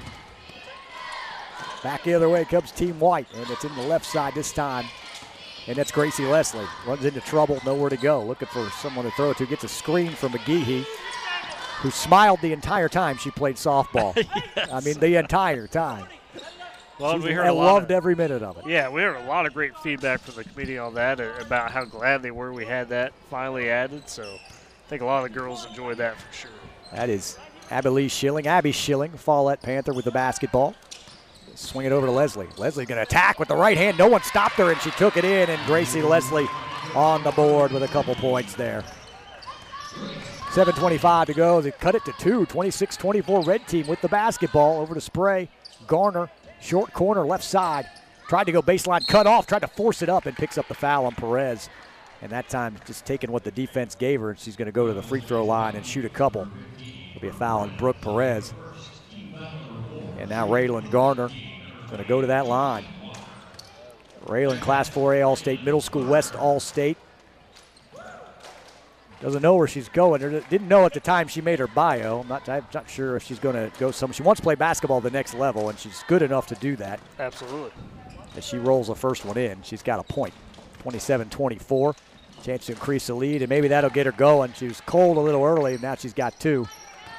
Back the other way comes Team White, and it's in the left side this time. And that's Gracie Leslie. Runs into trouble, nowhere to go. Looking for someone to throw it to. Gets a screen from McGehee, who smiled the entire time she played softball. Yes. I mean, the entire time. Well, She's, we heard I a lot loved of, every minute of it. Yeah, we heard a lot of great feedback from the committee on that uh, about how glad they were we had that finally added. So I think a lot of the girls enjoyed that for sure. That is Abby Lee Schilling. Abby Schilling, Follette Panther with the basketball. Swing it over to Leslie. Leslie going to attack with the right hand. No one stopped her, and she took it in, and Gracie Leslie on the board with a couple points there. seven twenty-five to go. They cut it to two. twenty-six twenty-four red team with the basketball. Over to Spray. Garner, short corner, left side. Tried to go baseline, cut off, tried to force it up, and picks up the foul on Perez. And that time just taking what the defense gave her, and she's going to go to the free throw line and shoot a couple. It'll be a foul on Brooke Perez. And now Raylan Garner going to go to that line. Raylan, Class four A All-State, Middle School West All-State. Doesn't know where she's going, or didn't know at the time she made her bio. I'm not, I'm not sure if she's going to go some. She wants to play basketball the next level, and she's good enough to do that. Absolutely. As she rolls the first one in, she's got a point. twenty-seven twenty-four. Chance to increase the lead, and maybe that'll get her going. She was cold a little early, and now she's got two.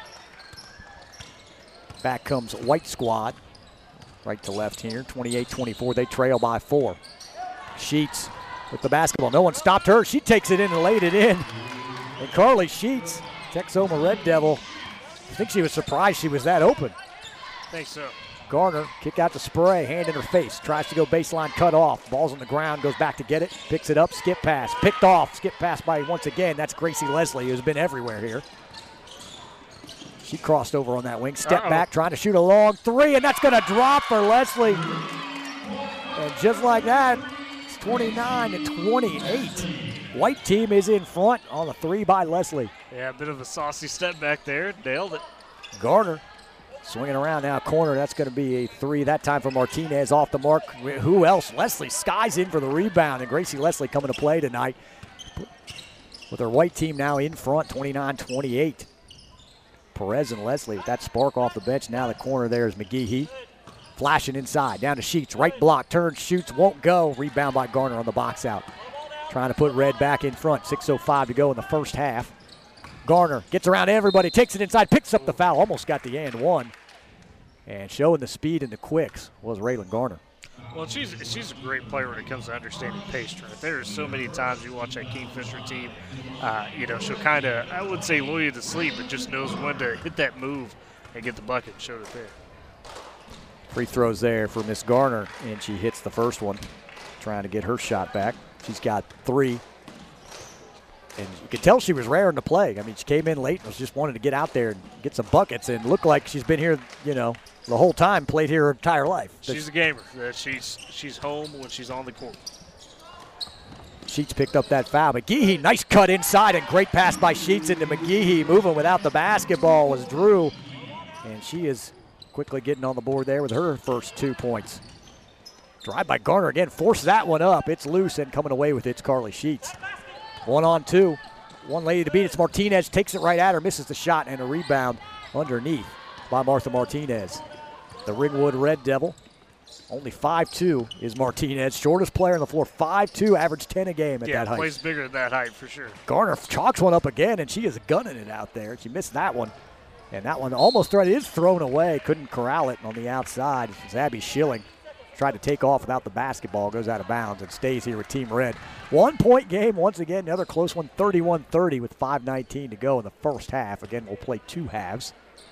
Back comes White squad. Right to left here, twenty-eight twenty-four. They trail by four. Sheets with the basketball. No one stopped her. She takes it in and laid it in. And Carly Sheets, Texoma Red Devil, I think she was surprised she was that open. I think so. Garner, kick out to Spray, hand in her face. Tries to go baseline, cut off. Ball's on the ground, goes back to get it. Picks it up, skip pass. Picked off, skip pass by, once again, that's Gracie Leslie, who's been everywhere here. She crossed over on that wing, step Uh-oh. back, trying to shoot a long three, and that's going to drop for Leslie. And just like that, it's twenty-nine to twenty-eight. White team is in front on the three by Leslie. Yeah, a bit of a saucy step back there. Nailed it. Garner Swinging around now, corner. That's going to be a three. That time for Martinez off the mark. Who else? Leslie Skies in for the rebound, and Gracie Leslie coming to play tonight with her white team now in front, twenty-nine twenty-eight. Perez and Leslie with that spark off the bench. Now the corner there is McGehee. Flashing inside, down to Sheets. Right block, turns, shoots, won't go. Rebound by Garner on the box out. Trying to put Red back in front. six oh five to go in the first half. Garner gets around everybody, takes it inside, picks up the foul, almost got the and one. And showing the speed and the quicks was Raylan Garner. Well, she's she's a great player when it comes to understanding pace strength. There are so many times you watch that Kingfisher team, uh, you know, she'll kind of, I wouldn't say lull you to sleep, but just knows when to hit that move and get the bucket and show it there. Free throws there for Miss Garner, and she hits the first one, trying to get her shot back. She's got three. And you could tell she was raring to play. I mean, she came in late and was just wanted to get out there and get some buckets, and looked like she's been here, you know, the whole time, played here her entire life. She's a gamer. She's she's home when she's on the court. Sheets picked up that foul. McGehee, nice cut inside, and great pass by Sheets into McGehee. Moving without the basketball was Drew, and she is quickly getting on the board there with her first two points. Drive by Garner again, force that one up. It's loose, and coming away with it's Carly Sheets. One on two. One lady to beat. It's Martinez. Takes it right at her. Misses the shot, and a rebound underneath by Martha Martinez. The Ringwood Red Devil. Only five two is Martinez. Shortest player on the floor. five two. Average ten a game at yeah, that height. Plays bigger than that height for sure. Garner chalks one up again, and she is gunning it out there. She missed that one. And that one almost thrown. It is thrown away. Couldn't corral it on the outside. It's Abby Schilling. Tried to take off without the basketball, goes out of bounds and stays here with Team Red. One-point game once again, another close one, thirty-one thirty with five nineteen to go in the first half. Again, we'll play two halves.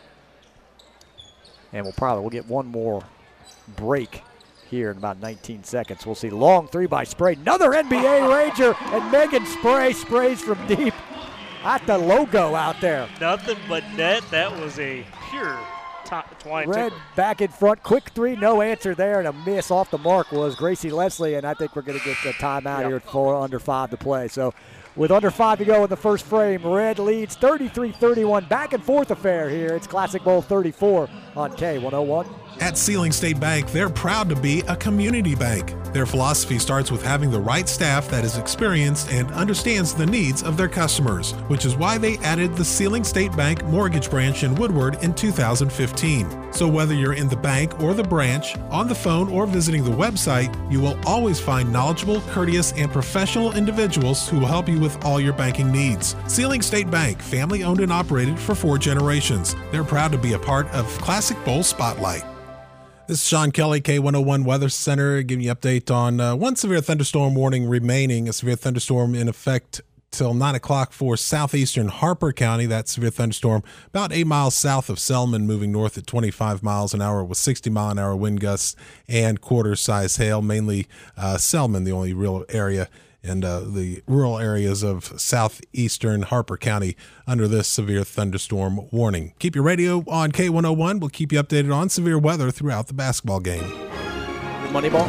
And we'll probably we'll get one more break here in about nineteen seconds. We'll see long three by Spray. Another N B A Ranger, and Megan Spray sprays from deep at the logo out there. Nothing but net. That was a pure Twine Red tickler. Back in front, quick three, no answer there, and a miss off the mark was Gracie Leslie, and I think we're going to get the timeout Yep. here at four under five to play. So with under five to go in the first frame, Red leads thirty-three thirty-one. Back and forth affair here. It's Classic Bowl thirty-four on K one oh one. At Sealing State Bank, they're proud to be a community bank. Their philosophy starts with having the right staff that is experienced and understands the needs of their customers, which is why they added the Sealing State Bank mortgage branch in Woodward in two thousand fifteen. So whether you're in the bank or the branch, on the phone or visiting the website, you will always find knowledgeable, courteous, and professional individuals who will help you with all your banking needs. Sealing State Bank, family owned and operated for four generations. They're proud to be a part of Classic Bowl Spotlight. This is Sean Kelly, K one oh one Weather Center, giving you an update on uh, one severe thunderstorm warning remaining. A severe thunderstorm in effect till nine o'clock for southeastern Harper County. That severe thunderstorm about eight miles south of Selman, moving north at twenty-five miles an hour with sixty mile an hour wind gusts and quarter-size hail. Mainly uh, Selman, the only real area, and uh, the rural areas of southeastern Harper County under this severe thunderstorm warning. Keep your radio on K one oh one. We'll keep you updated on severe weather throughout the basketball game. Moneyball.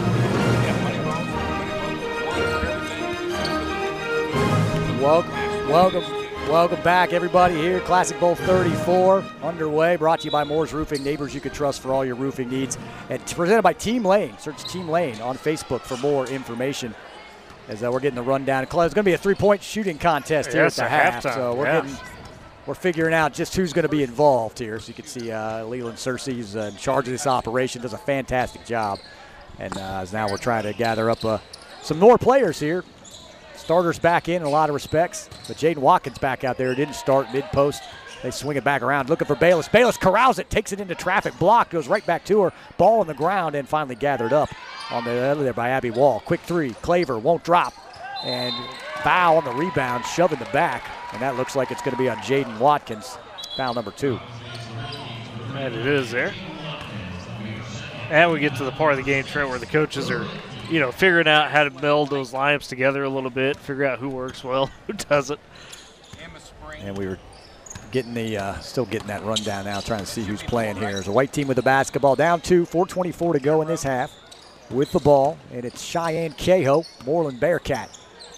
Welcome, welcome, welcome back, everybody. Here, Classic Bowl thirty-four underway. Brought to you by Moore's Roofing, neighbors you can trust for all your roofing needs, and presented by Team Lane. Search Team Lane on Facebook for more information. As uh, we're getting the rundown. It's going to be a three-point shooting contest here Yes, at the at half. halftime, So we're yeah. getting, we're figuring out just who's going to be involved here. So you can see uh, Leland Cersei's uh, in charge of this operation. Does a fantastic job. And uh, as now we're trying to gather up uh, some more players here. Starters back in in a lot of respects. But Jaden Watkins back out there. Didn't start mid-post. They swing it back around, looking for Bayless. Bayless corrals it, takes it into traffic, block, goes right back to her. Ball on the ground, and finally gathered up on the other there by Abby Wall. Quick three, Claver won't drop. And foul on the rebound, shoving the back. And that looks like it's going to be on Jaden Watkins. Foul number two. And it is there. And we get to the part of the game, Trent, where the coaches are, you know, figuring out how to meld those lineups together a little bit, figure out who works well, who doesn't. And we were getting the, uh, still getting that rundown now, trying to see who's playing here. There's a white team with the basketball, down two, four twenty-four to go in this half with the ball. And it's Cheyenne Cahoe, Moreland Bearcat.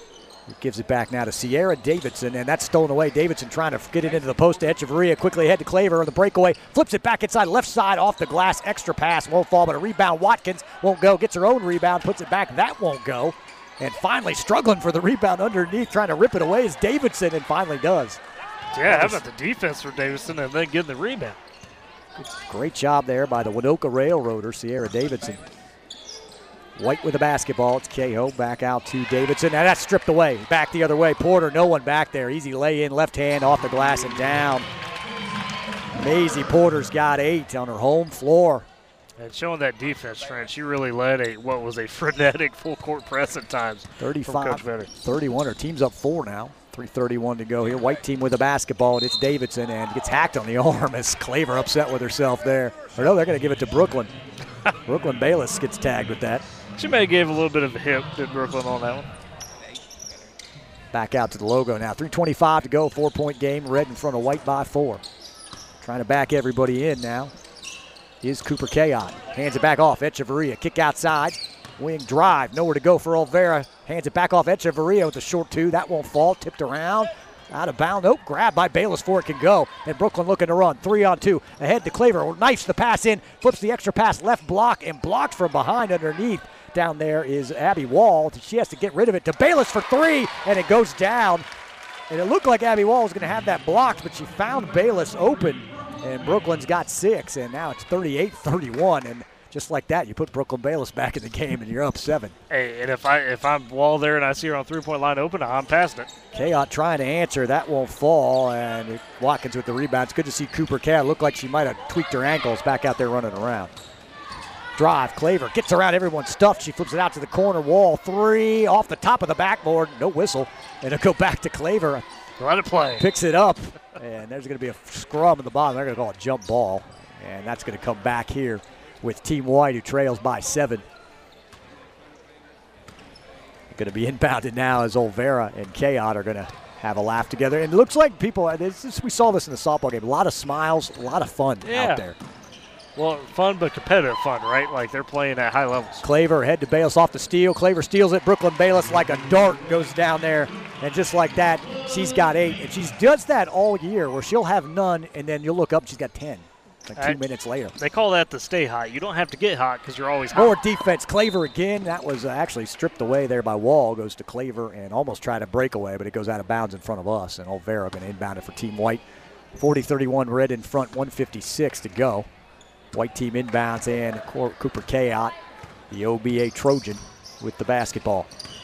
Gives it back now to Sierra Davidson, and that's stolen away. Davidson trying to get it into the post to Echeverria. Quickly ahead to Claver on the breakaway. Flips it back inside left side off the glass. Extra pass won't fall, but a rebound. Watkins won't go. Gets her own rebound. Puts it back. That won't go. And finally struggling for the rebound underneath. Trying to rip it away is Davidson, and finally does. Yeah, how about the defense for Davidson and then getting the rebound? Great job there by the Winoka Railroader, Sierra Davidson. White with the basketball. It's Cahoe back out to Davidson. And that's stripped away. Back the other way. Porter, no one back there. Easy lay in, left hand off the glass and down. Maisie Porter's got eight on her home floor. And showing that defense, Trent, she really led a what was a frenetic full court press at times. thirty-five thirty-one. Her team's up four now. three thirty-one to go here. White team with the basketball, and it's Davidson, and gets hacked on the arm as Claver upset with herself there. Or no, they're going to give it to Brooklyn. Brooklyn Bayless gets tagged with that. She may have gave a little bit of a hip to Brooklyn on that one. Back out to the logo now. three twenty-five to go, four-point game. Red in front of White by four. Trying to back everybody in now is Cooper Kaot. Hands it back off. Echeverria, kick outside. Wing drive, nowhere to go for Olvera. Hands it back off Echeverria with a short two. That won't fall. Tipped around. Out of bounds. Nope. Grabbed by Bayless before it can go. And Brooklyn looking to run. Three on two. Ahead to Claver. Knifes the pass in. Flips the extra pass. Left block and blocked from behind underneath. Down there is Abby Wall. She has to get rid of it to Bayless for three. And it goes down. And it looked like Abby Wall was going to have that blocked, but she found Bayless open. And Brooklyn's got six. And now it's thirty-eight thirty-one. And just like that, you put Brooklyn Bayless back in the game, and you're up seven. Hey, and if, I, if I'm Wall there and I see her on three-point line open, I'm passing it. Kaot trying to answer. That won't fall, and Watkins with the rebound. It's good to see Cooper Kaot. Looked like she might have tweaked her ankles back out there running around. Drive, Claver gets around everyone's stuff. She flips it out to the corner. Wall, three, off the top of the backboard. No whistle, and it'll go back to Claver. Let it play. Picks it up, and there's going to be a scrum at the bottom. They're going to call it jump ball, and that's going to come back here with Team White, who trails by seven. Going to be inbounded now as Olvera and Kaot are going to have a laugh together. And it looks like people, this is, we saw this in the softball game, a lot of smiles, a lot of fun yeah. out there. Well, fun but competitive fun, right? Like they're playing at high levels. Claver head to Bayless off the steal. Claver steals it. Brooklyn Bayless like a dart goes down there. And just like that, she's got eight. And she does that all year where she'll have none, and then you'll look up, she's got ten. Like two I, minutes later. They call that the stay hot. You don't have to get hot because you're always hot. More defense. Claver again. That was uh, actually stripped away there by Wall. Goes to Claver and almost tried a breakaway, but it goes out of bounds in front of us. And Olvera going to inbound it for Team White. forty thirty-one Red in front, one fifty-six to go. White team inbounds and Cooper Kaot, the O B A Trojan, with the basketball.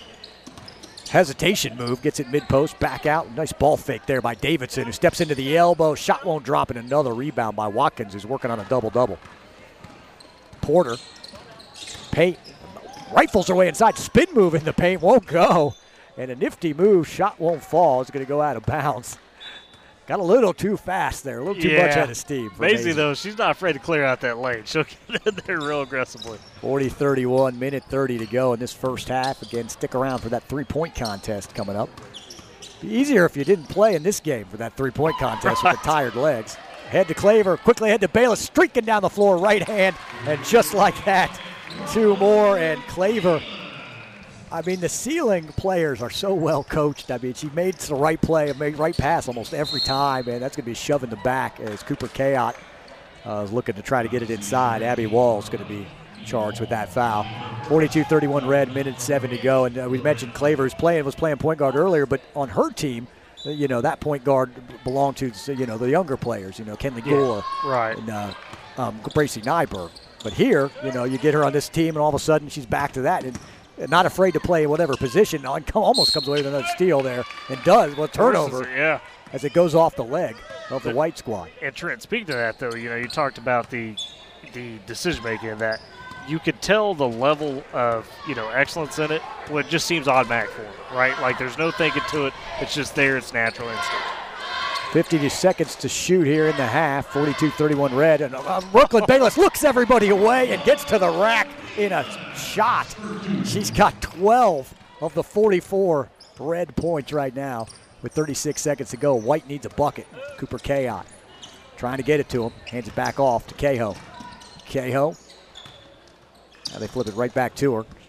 Hesitation move, gets it mid-post, back out. Nice ball fake there by Davidson, who steps into the elbow. Shot won't drop, and another rebound by Watkins, who's working on a double-double. Porter, paint, rifles her way inside. Spin move in the paint, won't go. And a nifty move, shot won't fall. It's going to go out of bounds. Got a little too fast there, a little too yeah. much out of steam. Maisie, though, she's not afraid to clear out that lane. She'll get in there real aggressively. forty thirty-one, minute thirty to go in this first half. Again, stick around for that three-point contest coming up. Be easier if you didn't play in this game for that three-point contest right. with the tired legs. Head to Claver, quickly head to Bayless, streaking down the floor, right hand, and just like that, two more, and Claver. I mean, the ceiling players are so well coached. I mean, she made the right play, made the right pass almost every time, and that's going to be shoved in the back as Cooper Kaot uh, is looking to try to get it inside. Abby Wall is going to be charged with that foul. forty-two thirty-one Red, minute seven to go. And uh, we mentioned Claver's playing, was playing point guard earlier, but on her team, you know, that point guard belonged to, you know, the younger players, you know, Kenley yeah, Gore right. and uh, um, Bracy Nyberg. But here, you know, you get her on this team, and all of a sudden she's back to that. And, not afraid to play whatever position. Almost comes away with another steal there and does. Well, turnover yeah. as it goes off the leg of the White squad. And Trent, speaking to that, though, you know, you talked about the the decision-making of that. You could tell the level of, you know, excellence in it. Well, it just seems automatic for them, right? Like there's no thinking to it. It's just there. It's natural instinct. fifty seconds to shoot here in the half. forty-two thirty-one Red. And uh, Brooklyn Bayless looks everybody away and gets to the rack in a shot. She's got twelve of the forty-four Red points right now with thirty-six seconds to go. White needs a bucket. Cooper Kaot trying to get it to him. Hands it back off to Cahoe. Cahoe. Now they flip it right back to her.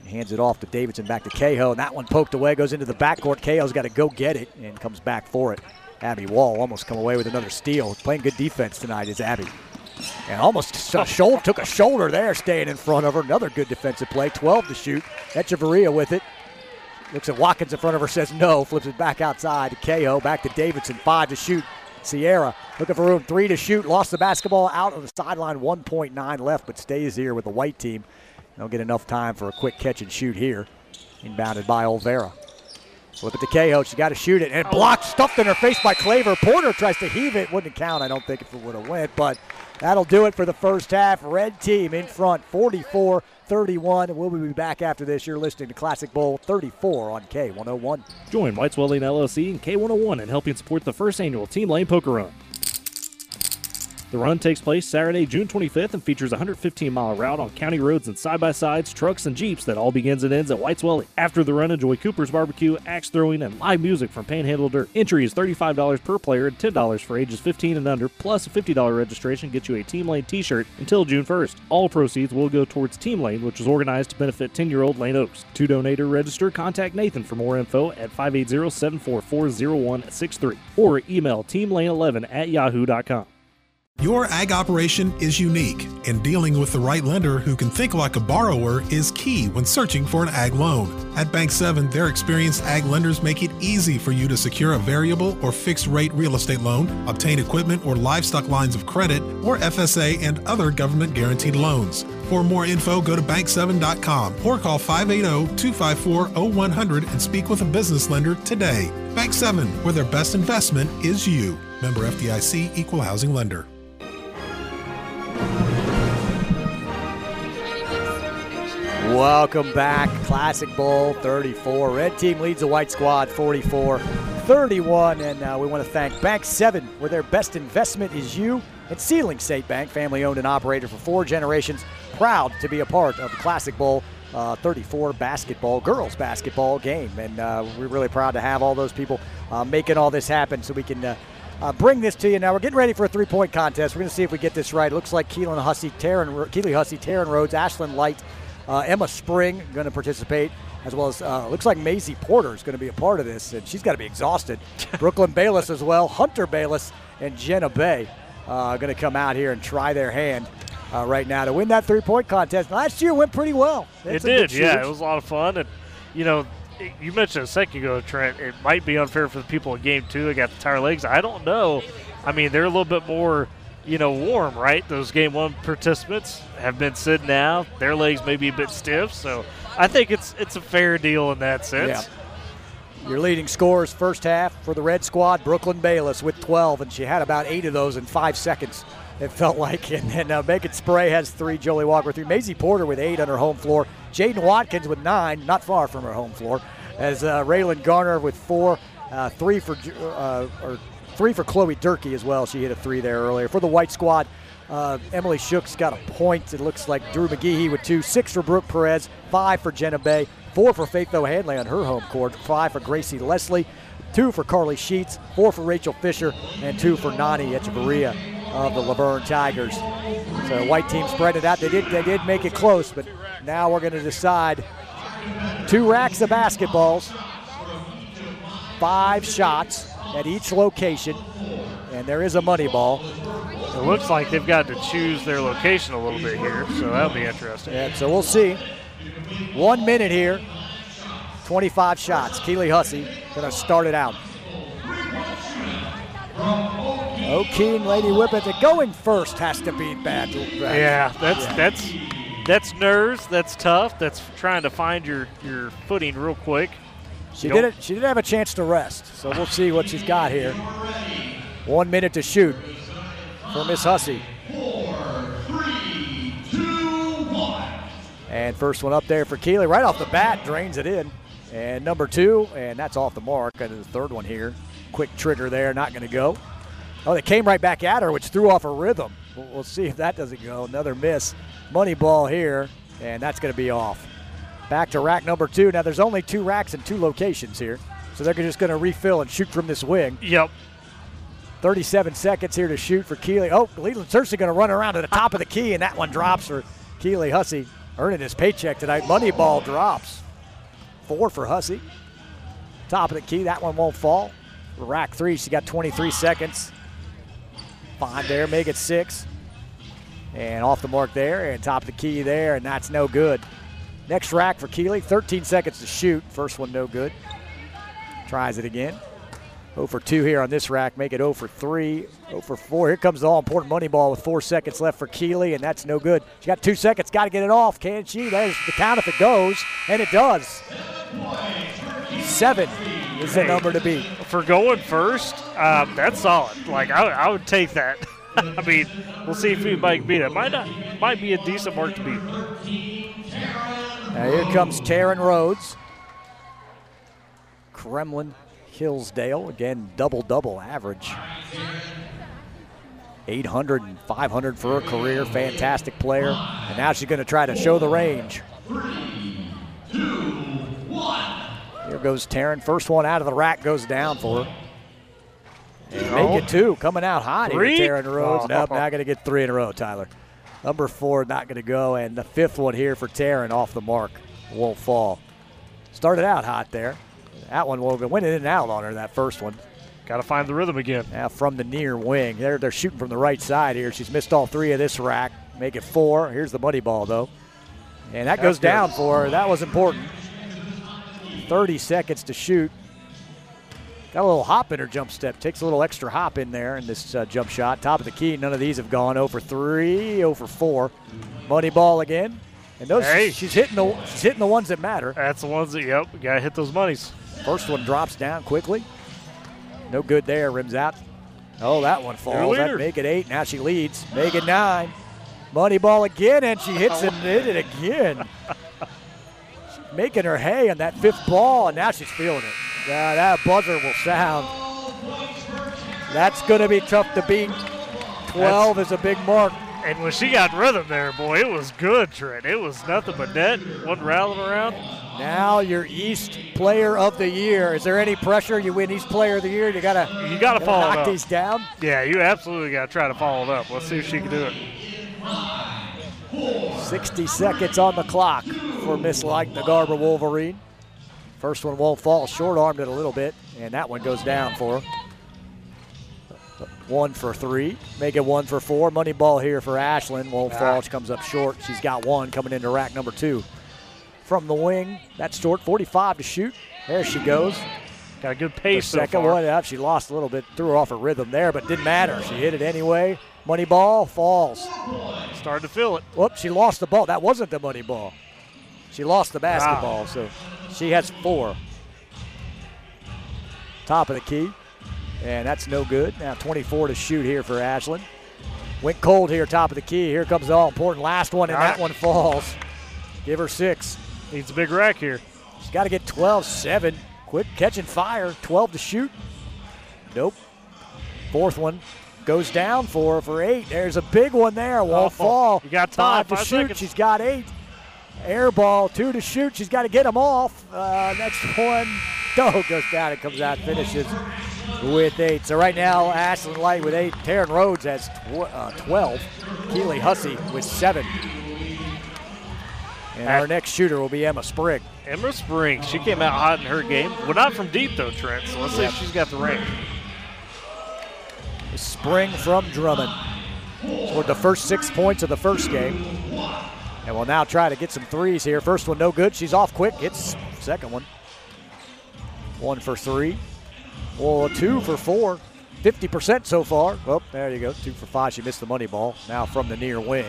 hands it off to Davidson, back to Cahoe, and that one poked away, goes into the backcourt. Cahoe's got to go get it and comes back for it. Abby Wall almost come away with another steal. Playing good defense tonight is Abby. And almost a shoulder, took a shoulder there, staying in front of her. Another good defensive play, twelve to shoot. Echeverria with it. Looks at Watkins in front of her, says no, flips it back outside to Cahoe, back to Davidson, five to shoot. Sierra looking for room, three to shoot, lost the basketball out on the sideline, one point nine left, but stays here with the white team. They'll get enough time for a quick catch and shoot here. Inbounded by Olvera. Flip it to Cahoe, she got to shoot it, and blocked, stuffed in her face by Claver. Porter tries to heave it, wouldn't count, I don't think, if it would have went, but that'll do it for the first half. Red team in front, forty-four thirty-one. We'll be back after this. You're listening to Classic Bowl thirty-four on K one oh one. Join Whites Welding L L C and K one oh one in helping support the first annual Team Lane Poker Run. The run takes place Saturday, June twenty-fifth, and features a one hundred fifteen mile route on county roads and side-by-sides, trucks, and Jeeps that all begins and ends at Whites Welding. After the run, enjoy Cooper's Barbecue, axe throwing, and live music from Panhandle Dirt. Entry is thirty-five dollars per player and ten dollars for ages fifteen and under, plus a fifty dollars registration gets you a Team Lane t-shirt until June first. All proceeds will go towards Team Lane, which is organized to benefit ten-year-old Lane Oaks. To donate or register, contact Nathan for more info at five eight zero, seven four four, zero one six three or email team lane eleven at yahoo dot com. Your ag operation is unique, and dealing with the right lender who can think like a borrower is key when searching for an ag loan. At Bank seven, their experienced ag lenders make it easy for you to secure a variable or fixed rate real estate loan, obtain equipment or livestock lines of credit, or F S A and other government guaranteed loans. For more info, go to bank seven dot com or call five eight zero, two five four, zero one zero zero and speak with a business lender today. Bank seven, where their best investment is you. Member F D I C, Equal Housing Lender. Welcome back. Classic Bowl thirty-four. Red team leads the white squad forty-four thirty-one. And uh, we want to thank Bank seven, where their best investment is you. And Sealing State Bank, family owned and operated for four generations. Proud to be a part of the Classic Bowl uh, thirty-four basketball, girls basketball game. And uh, we're really proud to have all those people uh, making all this happen so we can uh, uh, bring this to you. Now we're getting ready for a three-point contest. We're going to see if we get this right. It looks like Keelan Hussey, Taryn, Keely Hussey, Taryn Rhodes, Ashlyn Light, Uh, Emma Spring going to participate, as well as uh, looks like Maisie Porter is going to be a part of this, and she's got to be exhausted. Brooklyn Bayless as well, Hunter Bayless and Jenna Bay uh, going to come out here and try their hand uh, right now to win that three-point contest. Last year went pretty well. It did, yeah. It was a lot of fun, and you know, you mentioned a second ago, Trent. It might be unfair for the people in game two. They got the tired legs. I don't know. I mean, they're a little bit more, you know, warm, right? Those game one participants have been sitting out. Their legs may be a bit stiff, so I think it's it's a fair deal in that sense. Yeah. Your leading scorers first half for the Red Squad, Brooklyn Bayless with twelve, and she had about eight of those in five seconds, it felt like. And then uh, Megan Spray has three, Jolie Walker three. Maisie Porter with eight on her home floor. Jaden Watkins with nine, not far from her home floor. As uh, Raylan Garner with four, uh, three for uh, or Three for Chloe Durkee as well. She hit a three there earlier. For the white squad, uh, Emily Shook's got a point. It looks like Drew McGehee with two. Six for Brooke Perez. Five for Jenna Bay. Four for Faith O'Hanley on her home court. Five for Gracie Leslie. Two for Carly Sheets. Four for Rachel Fisher. And two for Nani Echeverria of the Laverne Tigers. So white team spread it out. They did, they did make it close, but now we're going to decide two racks of basketballs. Five shots at each location, and there is a money ball. It looks like they've got to choose their location a little bit here, so that'll be interesting. Yeah, so we'll see. One minute here, twenty-five shots. Keely Hussey going to start it out. O'Keen, Lady Whippet, going first has to be bad. Yeah, that's yeah. that's that's nerves. That's tough. That's trying to find your your footing real quick. She did it. She did have a chance to rest, so we'll see what she's got here. One minute to shoot for Miss Hussey. Four, three, two, one. And first one up there for Keely, right off the bat, drains it in. And number two, and that's off the mark. And the third one here, quick trigger there, not going to go. Oh, they came right back at her, which threw off her rhythm. We'll, we'll see if that doesn't go. Another miss. Money ball here, and that's going to be off. Back to rack number two. Now, there's only two racks in two locations here, so they're just going to refill and shoot from this wing. Yep. thirty-seven seconds here to shoot for Keely. Oh, Leland Searcy going to run around to the top of the key, and that one drops for Keely Hussey. earning his paycheck tonight. Money ball drops. Four for Hussey. Top of the key, that one won't fall. Rack three, she got twenty-three seconds. Five there, make it six. And off the mark there, and top of the key there, and that's no good. Next rack for Keeley, thirteen seconds to shoot. First one no good. Tries it again. oh for two here on this rack, make it oh for three. oh for four, here comes the all-important money ball with four seconds left for Keeley, and that's no good. She got two seconds, got to get it off, can she? There's the count if it goes, and it does. Seven is the number to beat. For going first, um, that's solid. Like, I, I would take that. I mean, we'll see if anybody can beat it. Might not, might be a decent mark to beat. Now here comes Taryn Rhodes. Kremlin Hillsdale, again, double-double average. eight hundred and five hundred for her career, fantastic player. And now she's going to try to show the range. Three, two, one. Here goes Taryn. First one out of the rack goes down for her. And Oh. make it two, coming out hot Three? here, Taryn Rhodes. Oh. Nope, not going to get three in a row, Tyler. Number four, not going to go, and the fifth one here for Taryn off the mark. Won't fall. Started out hot there. That one will go, went in and out on her, that first one. Got to find the rhythm again. Now from the near wing. They're, they're shooting from the right side here. She's missed all three of this rack. Make it four. Here's the money ball, though. And that goes That's good. down for her. That was important. thirty seconds to shoot. Got a little hop in her jump step. Takes a little extra hop in there in this uh, jump shot. Top of the key. None of these have gone. oh for three, oh for four. Money ball again. And those Hey. she's hitting the she's hitting the ones that matter. That's the ones that, yep, got to hit those monies. First one drops down quickly. No good there. Rims out. Oh, that one falls. Your That leader. make it eight. Now she leads. Make it nine. Money ball again, and she hits and hit it again. Making her hay on that fifth ball, and now she's feeling it. Yeah, that buzzer will sound. That's going to be tough to beat. twelve is a big mark. And when she got rhythm there, boy, it was good, Trent. It was nothing but net. Wasn't rattling around. Now your East Player of the Year. Is there any pressure? You win East Player of the Year, you got to You got to follow it knock up. these down. Yeah, you absolutely got to try to follow it up. Let's see if she can do it. sixty seconds on the clock for Miss Like the Garber Wolverine. First one won't fall. Short-armed it a little bit, and that one goes down for her. One for three. Make it one for four. Money ball here for Ashlyn. Won't fall. She comes up short. She's got one coming into rack number two. From the wing, that's short. forty-five to shoot. There she goes. Got a good The pace so second far. one, yeah, she lost a little bit. Threw her off her rhythm there, but didn't matter. She hit it anyway. Money ball falls. Starting to feel it. Whoops, she lost the ball. That wasn't the money ball. She lost the basketball, so she has four. Top of the key, and that's no good. Now twenty-four to shoot here for Ashlyn. Went cold here, top of the key. Here comes the all-important last one, and Got that it. one falls. Give her six. Needs a big rack here. She's got to get twelve seven. Quick catch and fire. twelve to shoot. Nope. Fourth one goes down for her for eight. There's a big one there. Won't Oh, fall. you got time. Five to Five shoot. seconds. She's got eight. Air ball. Two to shoot. She's got to get them off. Uh, next one. No, goes down and comes out. Finishes with eight. So right now, Ashlyn Light with eight. Taryn Rhodes has tw- uh, twelve. Keeley Hussey with seven. And our next shooter will be Emma Sprigg. Emma Springs, she came out hot in her game. Well, not from deep, though, Trent, so let's see if she's got the range. Spring from Drummond. Scored the first six points of the first game. And will now try to get some threes here. First one no good. She's off quick. Hits second one. One for three. Well, two for four. fifty percent so far. Well, there you go. Two for five. She missed the money ball. Now from the near wing.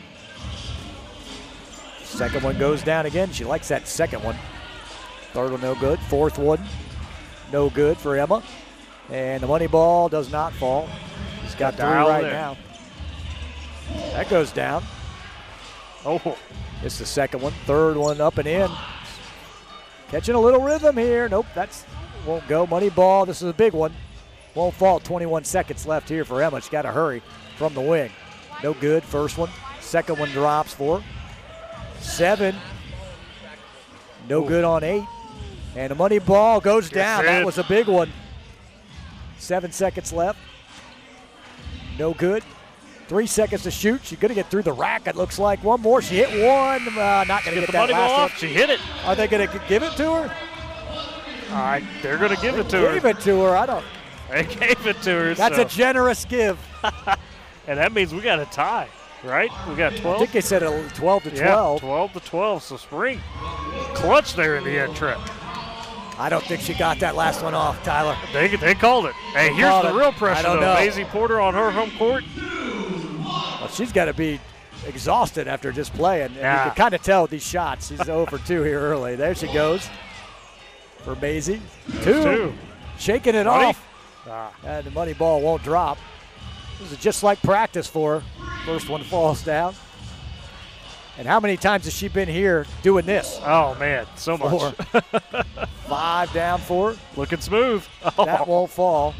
Second one goes down again. She likes that second one. Third one no good. Fourth one no good for Emma. And the money ball does not fall. She's got three Dial right there. now. That goes down. Oh, It's the second one. Third one up and in. Catching a little rhythm here. Nope, that's won't go. Money ball. This is a big one. Won't fall. twenty-one seconds left here for Emma. She's got to hurry from the wing. No good. First one. Second one drops for her. Seven. No Ooh. good on eight. And the money ball goes down. That in. was a big one. Seven seconds left. No good. Three seconds to shoot. She's going to get through the rack, it looks like. One more. She hit one. Uh, not going to Get get the that money ball last off. one. She hit it. Are they going to give it to her? All right, they're going to give it to Gave her. it to her. I don't. They gave it to her. That's so. a generous give. And that means we got a tie, right? We got I twelve. think they said a twelve to Yeah, twelve. twelve to twelve. So Spring clutch there in the end, Trent. I don't think she got that last one off, Tyler. They, they called it. Hey, They here's called the it. real I pressure, don't though. know. Maisie Porter on her home court. Well, she's got to be exhausted after just playing. And Yeah. you can kind of tell with these shots. She's zero for two here early. There she goes for Maisie. Two. Two. Shaking it Money. off. Ah, And the money ball won't drop. This is just like practice for her. First one falls down. And how many times has she been here doing this? oh, man, so much. Four. Five down for her. Looking smooth. Oh. That won't fall.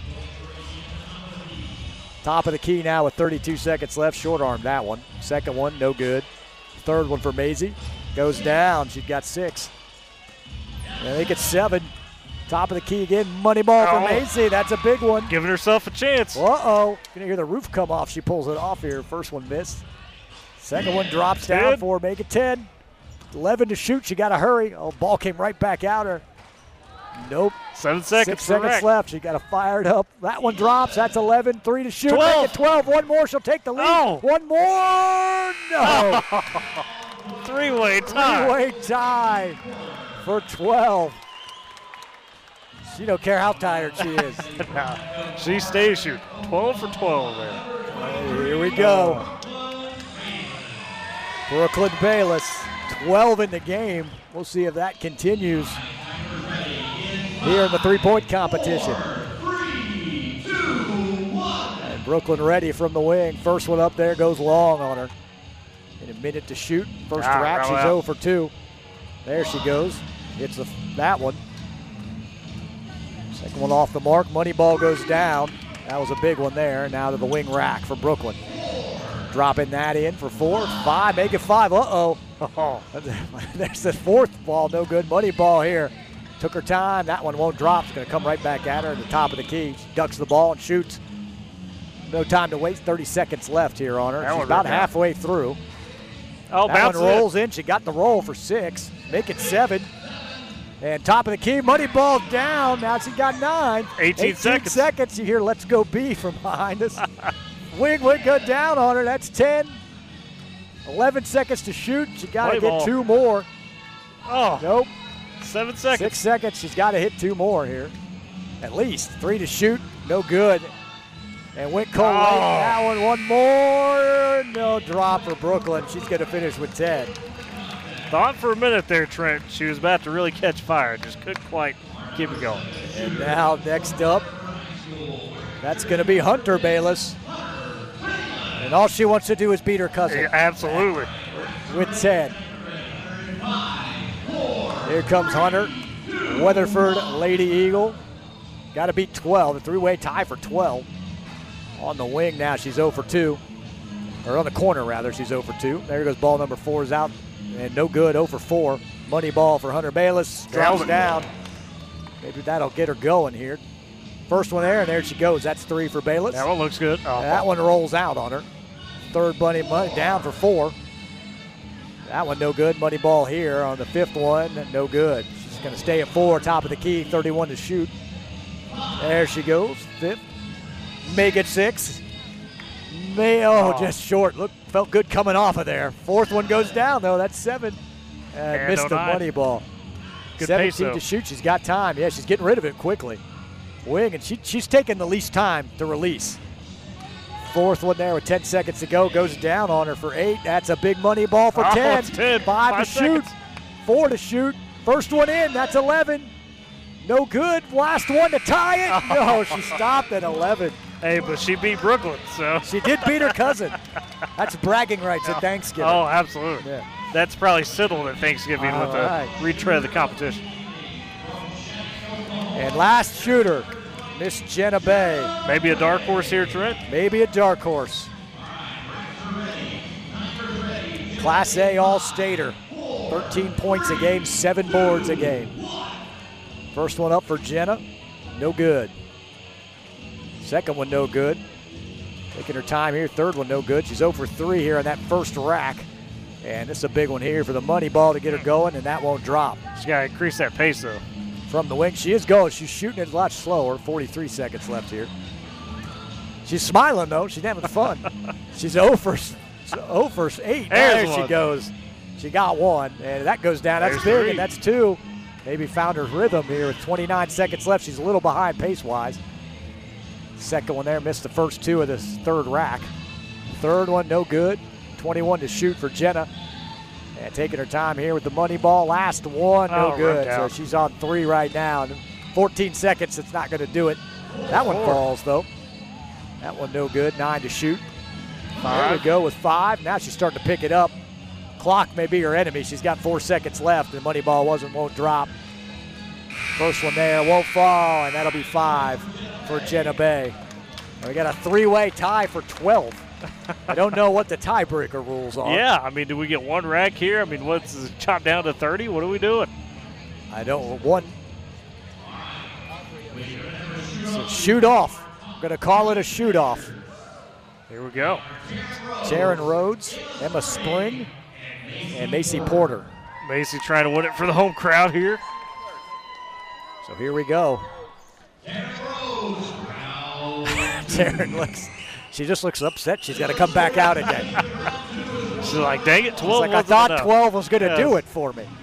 Top of the key now with thirty-two seconds left. Short arm that one. Second one, no good. Third one for Maisie. Goes down. She's got six. I think it's seven. Top of the key again. Money ball for Oh. Maisie. That's a big one. Giving herself a chance. Uh-oh. Gonna hear the roof come off. She pulls it off here. First one missed. Second one drops down Ten. for her. Make it ten. eleven to shoot. She got to hurry. Oh, ball came right back out her. Nope. Seven seconds. Six seconds correct. left. She got to fire it up. That one drops. That's eleven. Three to shoot. twelve. Make it twelve. One more. She'll take the lead. Oh. One more. No. Three-way tie. Three-way tie for twelve. She don't care how tired she is. Nah, she stays shooting. twelve for twelve there. Here we go. Brooklyn Bayless, twelve in the game. We'll see if that continues here in the three-point competition. And Brooklyn ready from the wing. First one up there goes long on her. In a minute to shoot. First Ah, rack, roll she's out. zero for two. There she goes. Hits the, that one. Second one off the mark. Money ball goes down. That was a big one there. Now to the wing rack for Brooklyn. Dropping that in for four, five, make it five. Uh-oh. Oh, there's the fourth ball, no good. Money ball here. Took her time. That one won't drop. It's going to come right back at her at the top of the key. She ducks the ball and shoots. No time to waste. thirty seconds left here on her. That She's one about ripped out. halfway through. Oh, That bounce one rolls in. She got the roll for six. Make it seven. And top of the key, money ball down. Now she got nine. eighteen seconds. seconds. You hear "Let's Go B" from behind us. Wing would go down on her. That's ten. eleven seconds to shoot. She got to Play get ball. two more. Oh, Nope. seven seconds. Six seconds. She's got to hit two more here. At least. Three to shoot. No good. And went cold late. Oh. That one. One more. No drop for Brooklyn. She's going to finish with ten. Thought for a minute there, Trent. She was about to really catch fire. Just couldn't quite keep it going. And now next up, that's going to be Hunter Bayless. And all she wants to do is beat her cousin Yeah, absolutely. with ten. Here comes Hunter. Weatherford Lady Eagle. Got to beat twelve. A three-way tie for twelve. On the wing now, she's zero for two. Or on the corner, rather, she's zero for two. There goes ball number four is out. And no good, zero for four. Money ball for Hunter Bayless. Drops Down. down. Maybe that'll get her going here. First one there, and there she goes. That's three for Bayless. That one looks good. Oh, That one rolls out on her. Third money, money down for four. That one no good. Money ball here on the fifth one. No good. She's going to stay at four. Top of the key. thirty-one to shoot. There she goes. Fifth. Make it six. May, oh, Oh. just short. Look, felt good coming off of there. Fourth one goes down, though. That's seven. And, And missed the oh nine. money ball. Good pace, seventeen though. to shoot. She's got time. Yeah, she's getting rid of it quickly. Wing, and she, she's taking the least time to release. Fourth one there with ten seconds to go. Goes down on her for eight. That's a big money ball for Oh, ten. it's ten. Five, Five to shoot. seconds. Four to shoot. First one in. That's eleven. No good. Last one to tie it. No, she stopped at eleven. Hey, but she beat Brooklyn, so. She did beat her cousin. That's bragging rights at Thanksgiving. Oh, absolutely. Yeah. That's probably settled at Thanksgiving All with right. the retread of the competition. And last shooter, Miss Jenna Bay. Maybe a dark horse here, Trent. Maybe a dark horse. Class A All-Stater. thirteen points a game, seven boards a game. First one up for Jenna. No good. Second one no good. Taking her time here. Third one no good. She's zero for three here on that first rack. And this is a big one here for the money ball to get her going, and that won't drop. She's got to increase that pace, though. From the wing, she is going. She's shooting it a lot slower. forty-three seconds left here. She's smiling, though. She's having fun. She's zero for eight. There she one. goes. She got one, and that goes down. That's There's big, three. and that's two. Maybe found her rhythm here with twenty-nine seconds left. She's a little behind pace-wise. Second one there, missed the first two of this third rack. Third one, no good. twenty-one to shoot for Jenna. And taking her time here with the money ball. Last one, no Oh, good. ripped So out. she's on three right now. And fourteen seconds, it's not going to do it. That one Four. falls, though. That one no good. Nine to shoot. There Five. we go with five. Now she's starting to pick it up. Clock may be her enemy. She's got four seconds left. The money ball wasn't, won't drop. First one there, won't fall, and that'll be five for Jenna Bay. And we got a three-way tie for twelve. I don't know what the tiebreaker rules are. Yeah, I mean, do we get one rack here? I mean, what's it chopped down to thirty? What are we doing? I don't one. So shoot off. I'm gonna call it a shoot off. Here we go. Taryn Rhodes, Emma Spring, and Macy Porter. Macy trying to win it for the home crowd here. So here we go. Taryn looks. She just looks upset. She's got to come back out again. She's like, dang it, It's twelve like I wasn't thought enough. twelve was going to Yes. do it for me.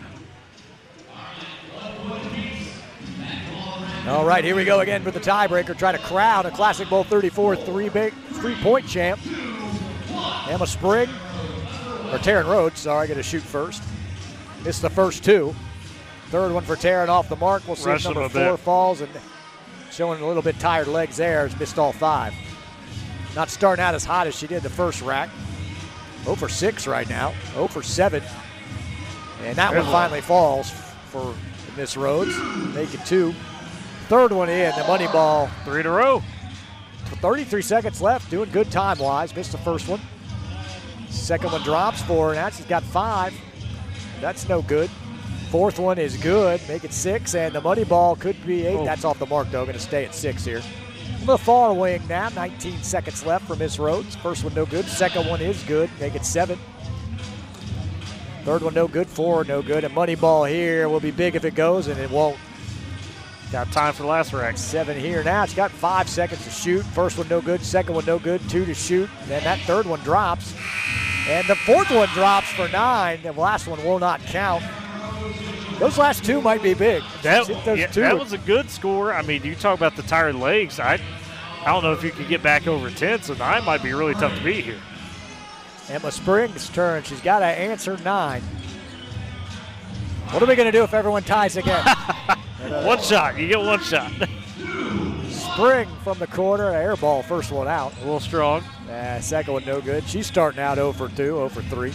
All right, here we go again for the tiebreaker. Try to crown a Classic Bowl thirty-four three big three-point champ. Emma Spring, or Taryn Rhodes, sorry, going to shoot first. Missed the first two. Third one for Taryn off the mark. We'll see Rushed if them number a four bit. falls, and showing a little bit tired legs there. Has missed all five. Not starting out as hot as she did the first rack. zero for six right now. zero for seven. And that There's one one. finally falls for Miss Rhodes. Make it two. Third one in, the money ball. Three in a row. thirty-three seconds left, doing good time-wise. Missed the first one. Second one drops for her. Now she's got five. That's no good. Fourth one is good. Make it six, and the money ball could be eight. Oh. That's off the mark, though. Going to stay at six here. The far wing now. nineteen seconds left for Miss Rhodes. First one no good. Second one is good. Make it seven. Third one no good. Four no good. And money ball here will be big if it goes, and it won't. Got time for the last rack. Seven here now. She's got five seconds to shoot. First one no good. Second one no good. Two to shoot. Then that third one drops. And the fourth one drops for nine. The last one will not count. Those last two might be big. That, Hit those yeah, two. that was a good score. I mean, you talk about the tired legs. I, I don't know if you could get back over ten, so nine might be really tough to beat here. Emma Springs' turn. She's got to answer nine. What are we going to do if everyone ties again? One shot. You get one shot. Spring from the corner. Air ball, first one out. A little strong. Uh, second one no good. She's starting out zero for two, zero for three.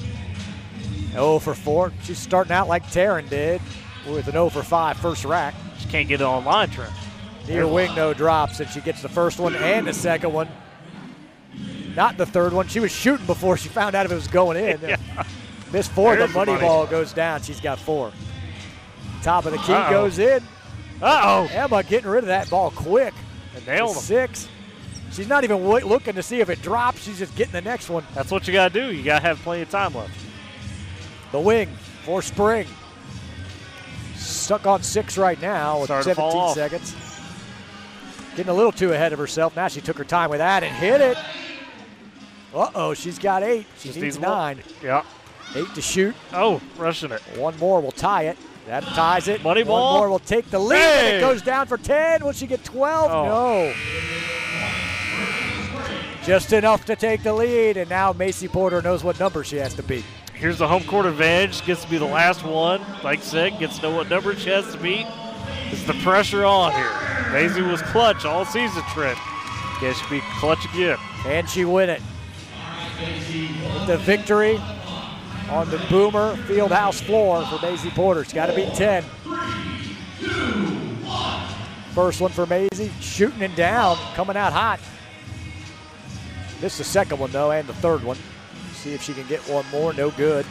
zero for four. She's starting out like Taryn did with an zero for five first rack. Just can't get it on line, Trent. Near wing, no drops, and she gets the first one and the second one. Not the third one. She was shooting before she found out if it was going in. Yeah. Missed four. The There's the money, money. ball goes down. She's got four. Top of the key Uh-oh. goes in. Uh-oh. Emma getting rid of that ball quick. And nailed them. Six. She's not even w- looking to see if it drops. She's just getting the next one. That's what you got to do. You got to have plenty of time left. The wing for Spring. Stuck on six right now with Starting to fall seventeen off. seconds. Getting a little too ahead of herself. Now she took her time with that and hit it. Uh-oh, she's got eight. She Just needs needs one. nine. Yeah. Eight to shoot. Oh, rushing it. One more will tie it. That ties it. Money One ball. more will take the lead. And Hey! it goes down for ten. Will she get twelve? Oh. No. Just enough to take the lead, and now Macy Porter knows what number she has to beat. Here's the home court advantage. Gets to be the last one. Like I said, gets to know what number she has to beat. It's the pressure on here. Maisie was clutch all season, Trent. Guess she'll be clutch again. Can she win it? With the victory on the Boomer Fieldhouse floor for Maisie Porter. She's got to beat ten. First one for Maisie, shooting it down, coming out hot. Missed the second one, though, and the third one. See if she can get one more. No good.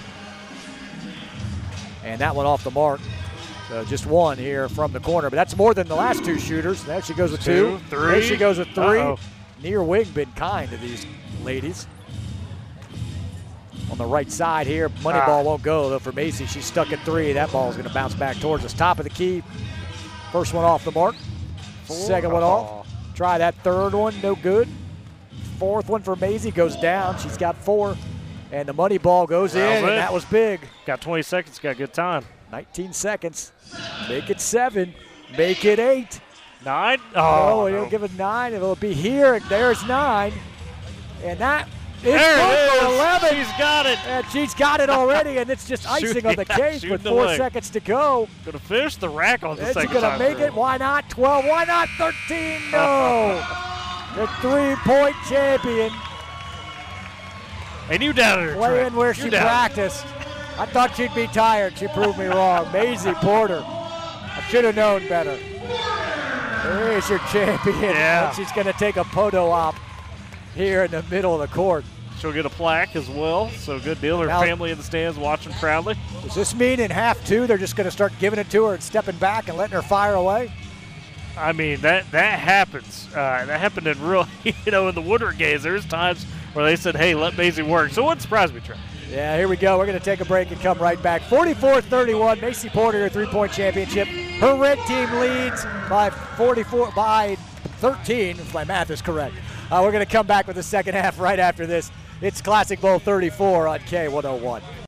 And that one off the mark. So just one here from the corner. But that's more than the last two shooters. There she goes with two. Two, three. There she goes with three. Uh-oh. near wing been kind to these ladies. On the right side here, money Ah. ball won't go though for Macy. She's stuck at three. That ball is going to bounce back towards us. Top of the key. First one off the mark. Second one off. Try that third one, no good. Fourth one for Maisie goes down. She's got four. And the money ball goes in, That was and it. that was big. Got twenty seconds, got good time. nineteen seconds. Make it seven. Make it eight. Nine? Oh, Oh, you'll no. give it nine. It'll be here. There's nine. And that is There good it for is. eleven. She's got it. And she's got it already, and it's just icing Shoot- on the yeah, cake shooting with four away. seconds to go. Gonna finish the rack on the Is she second gonna time make through. it? Why not? twelve. Why not? thirteen. No. The three-point champion And you doubted her. playing Trent. where You she doubted her. practiced. I thought she'd be tired. She proved me wrong. Maisie Porter. I should have known better. There's your champion. Yeah. And she's gonna take a photo op here in the middle of the court. She'll get a plaque as well, so good deal. Her Now- family in the stands watching proudly. Does this mean in half two they're just gonna start giving it to her and stepping back and letting her fire away? I mean, that that happens. Uh, that happened in real, you know, in the Woodward games. There's times where they said, hey, let Maisie work. So it wouldn't surprise me, Trent. Yeah, here we go. We're going to take a break and come right back. forty-four thirty-one, Macy Porter, your three-point championship. Her red team leads by forty-four, by thirteen, if my math is correct. Uh, we're going to come back with the second half right after this. It's Classic Bowl thirty-four on K one oh one.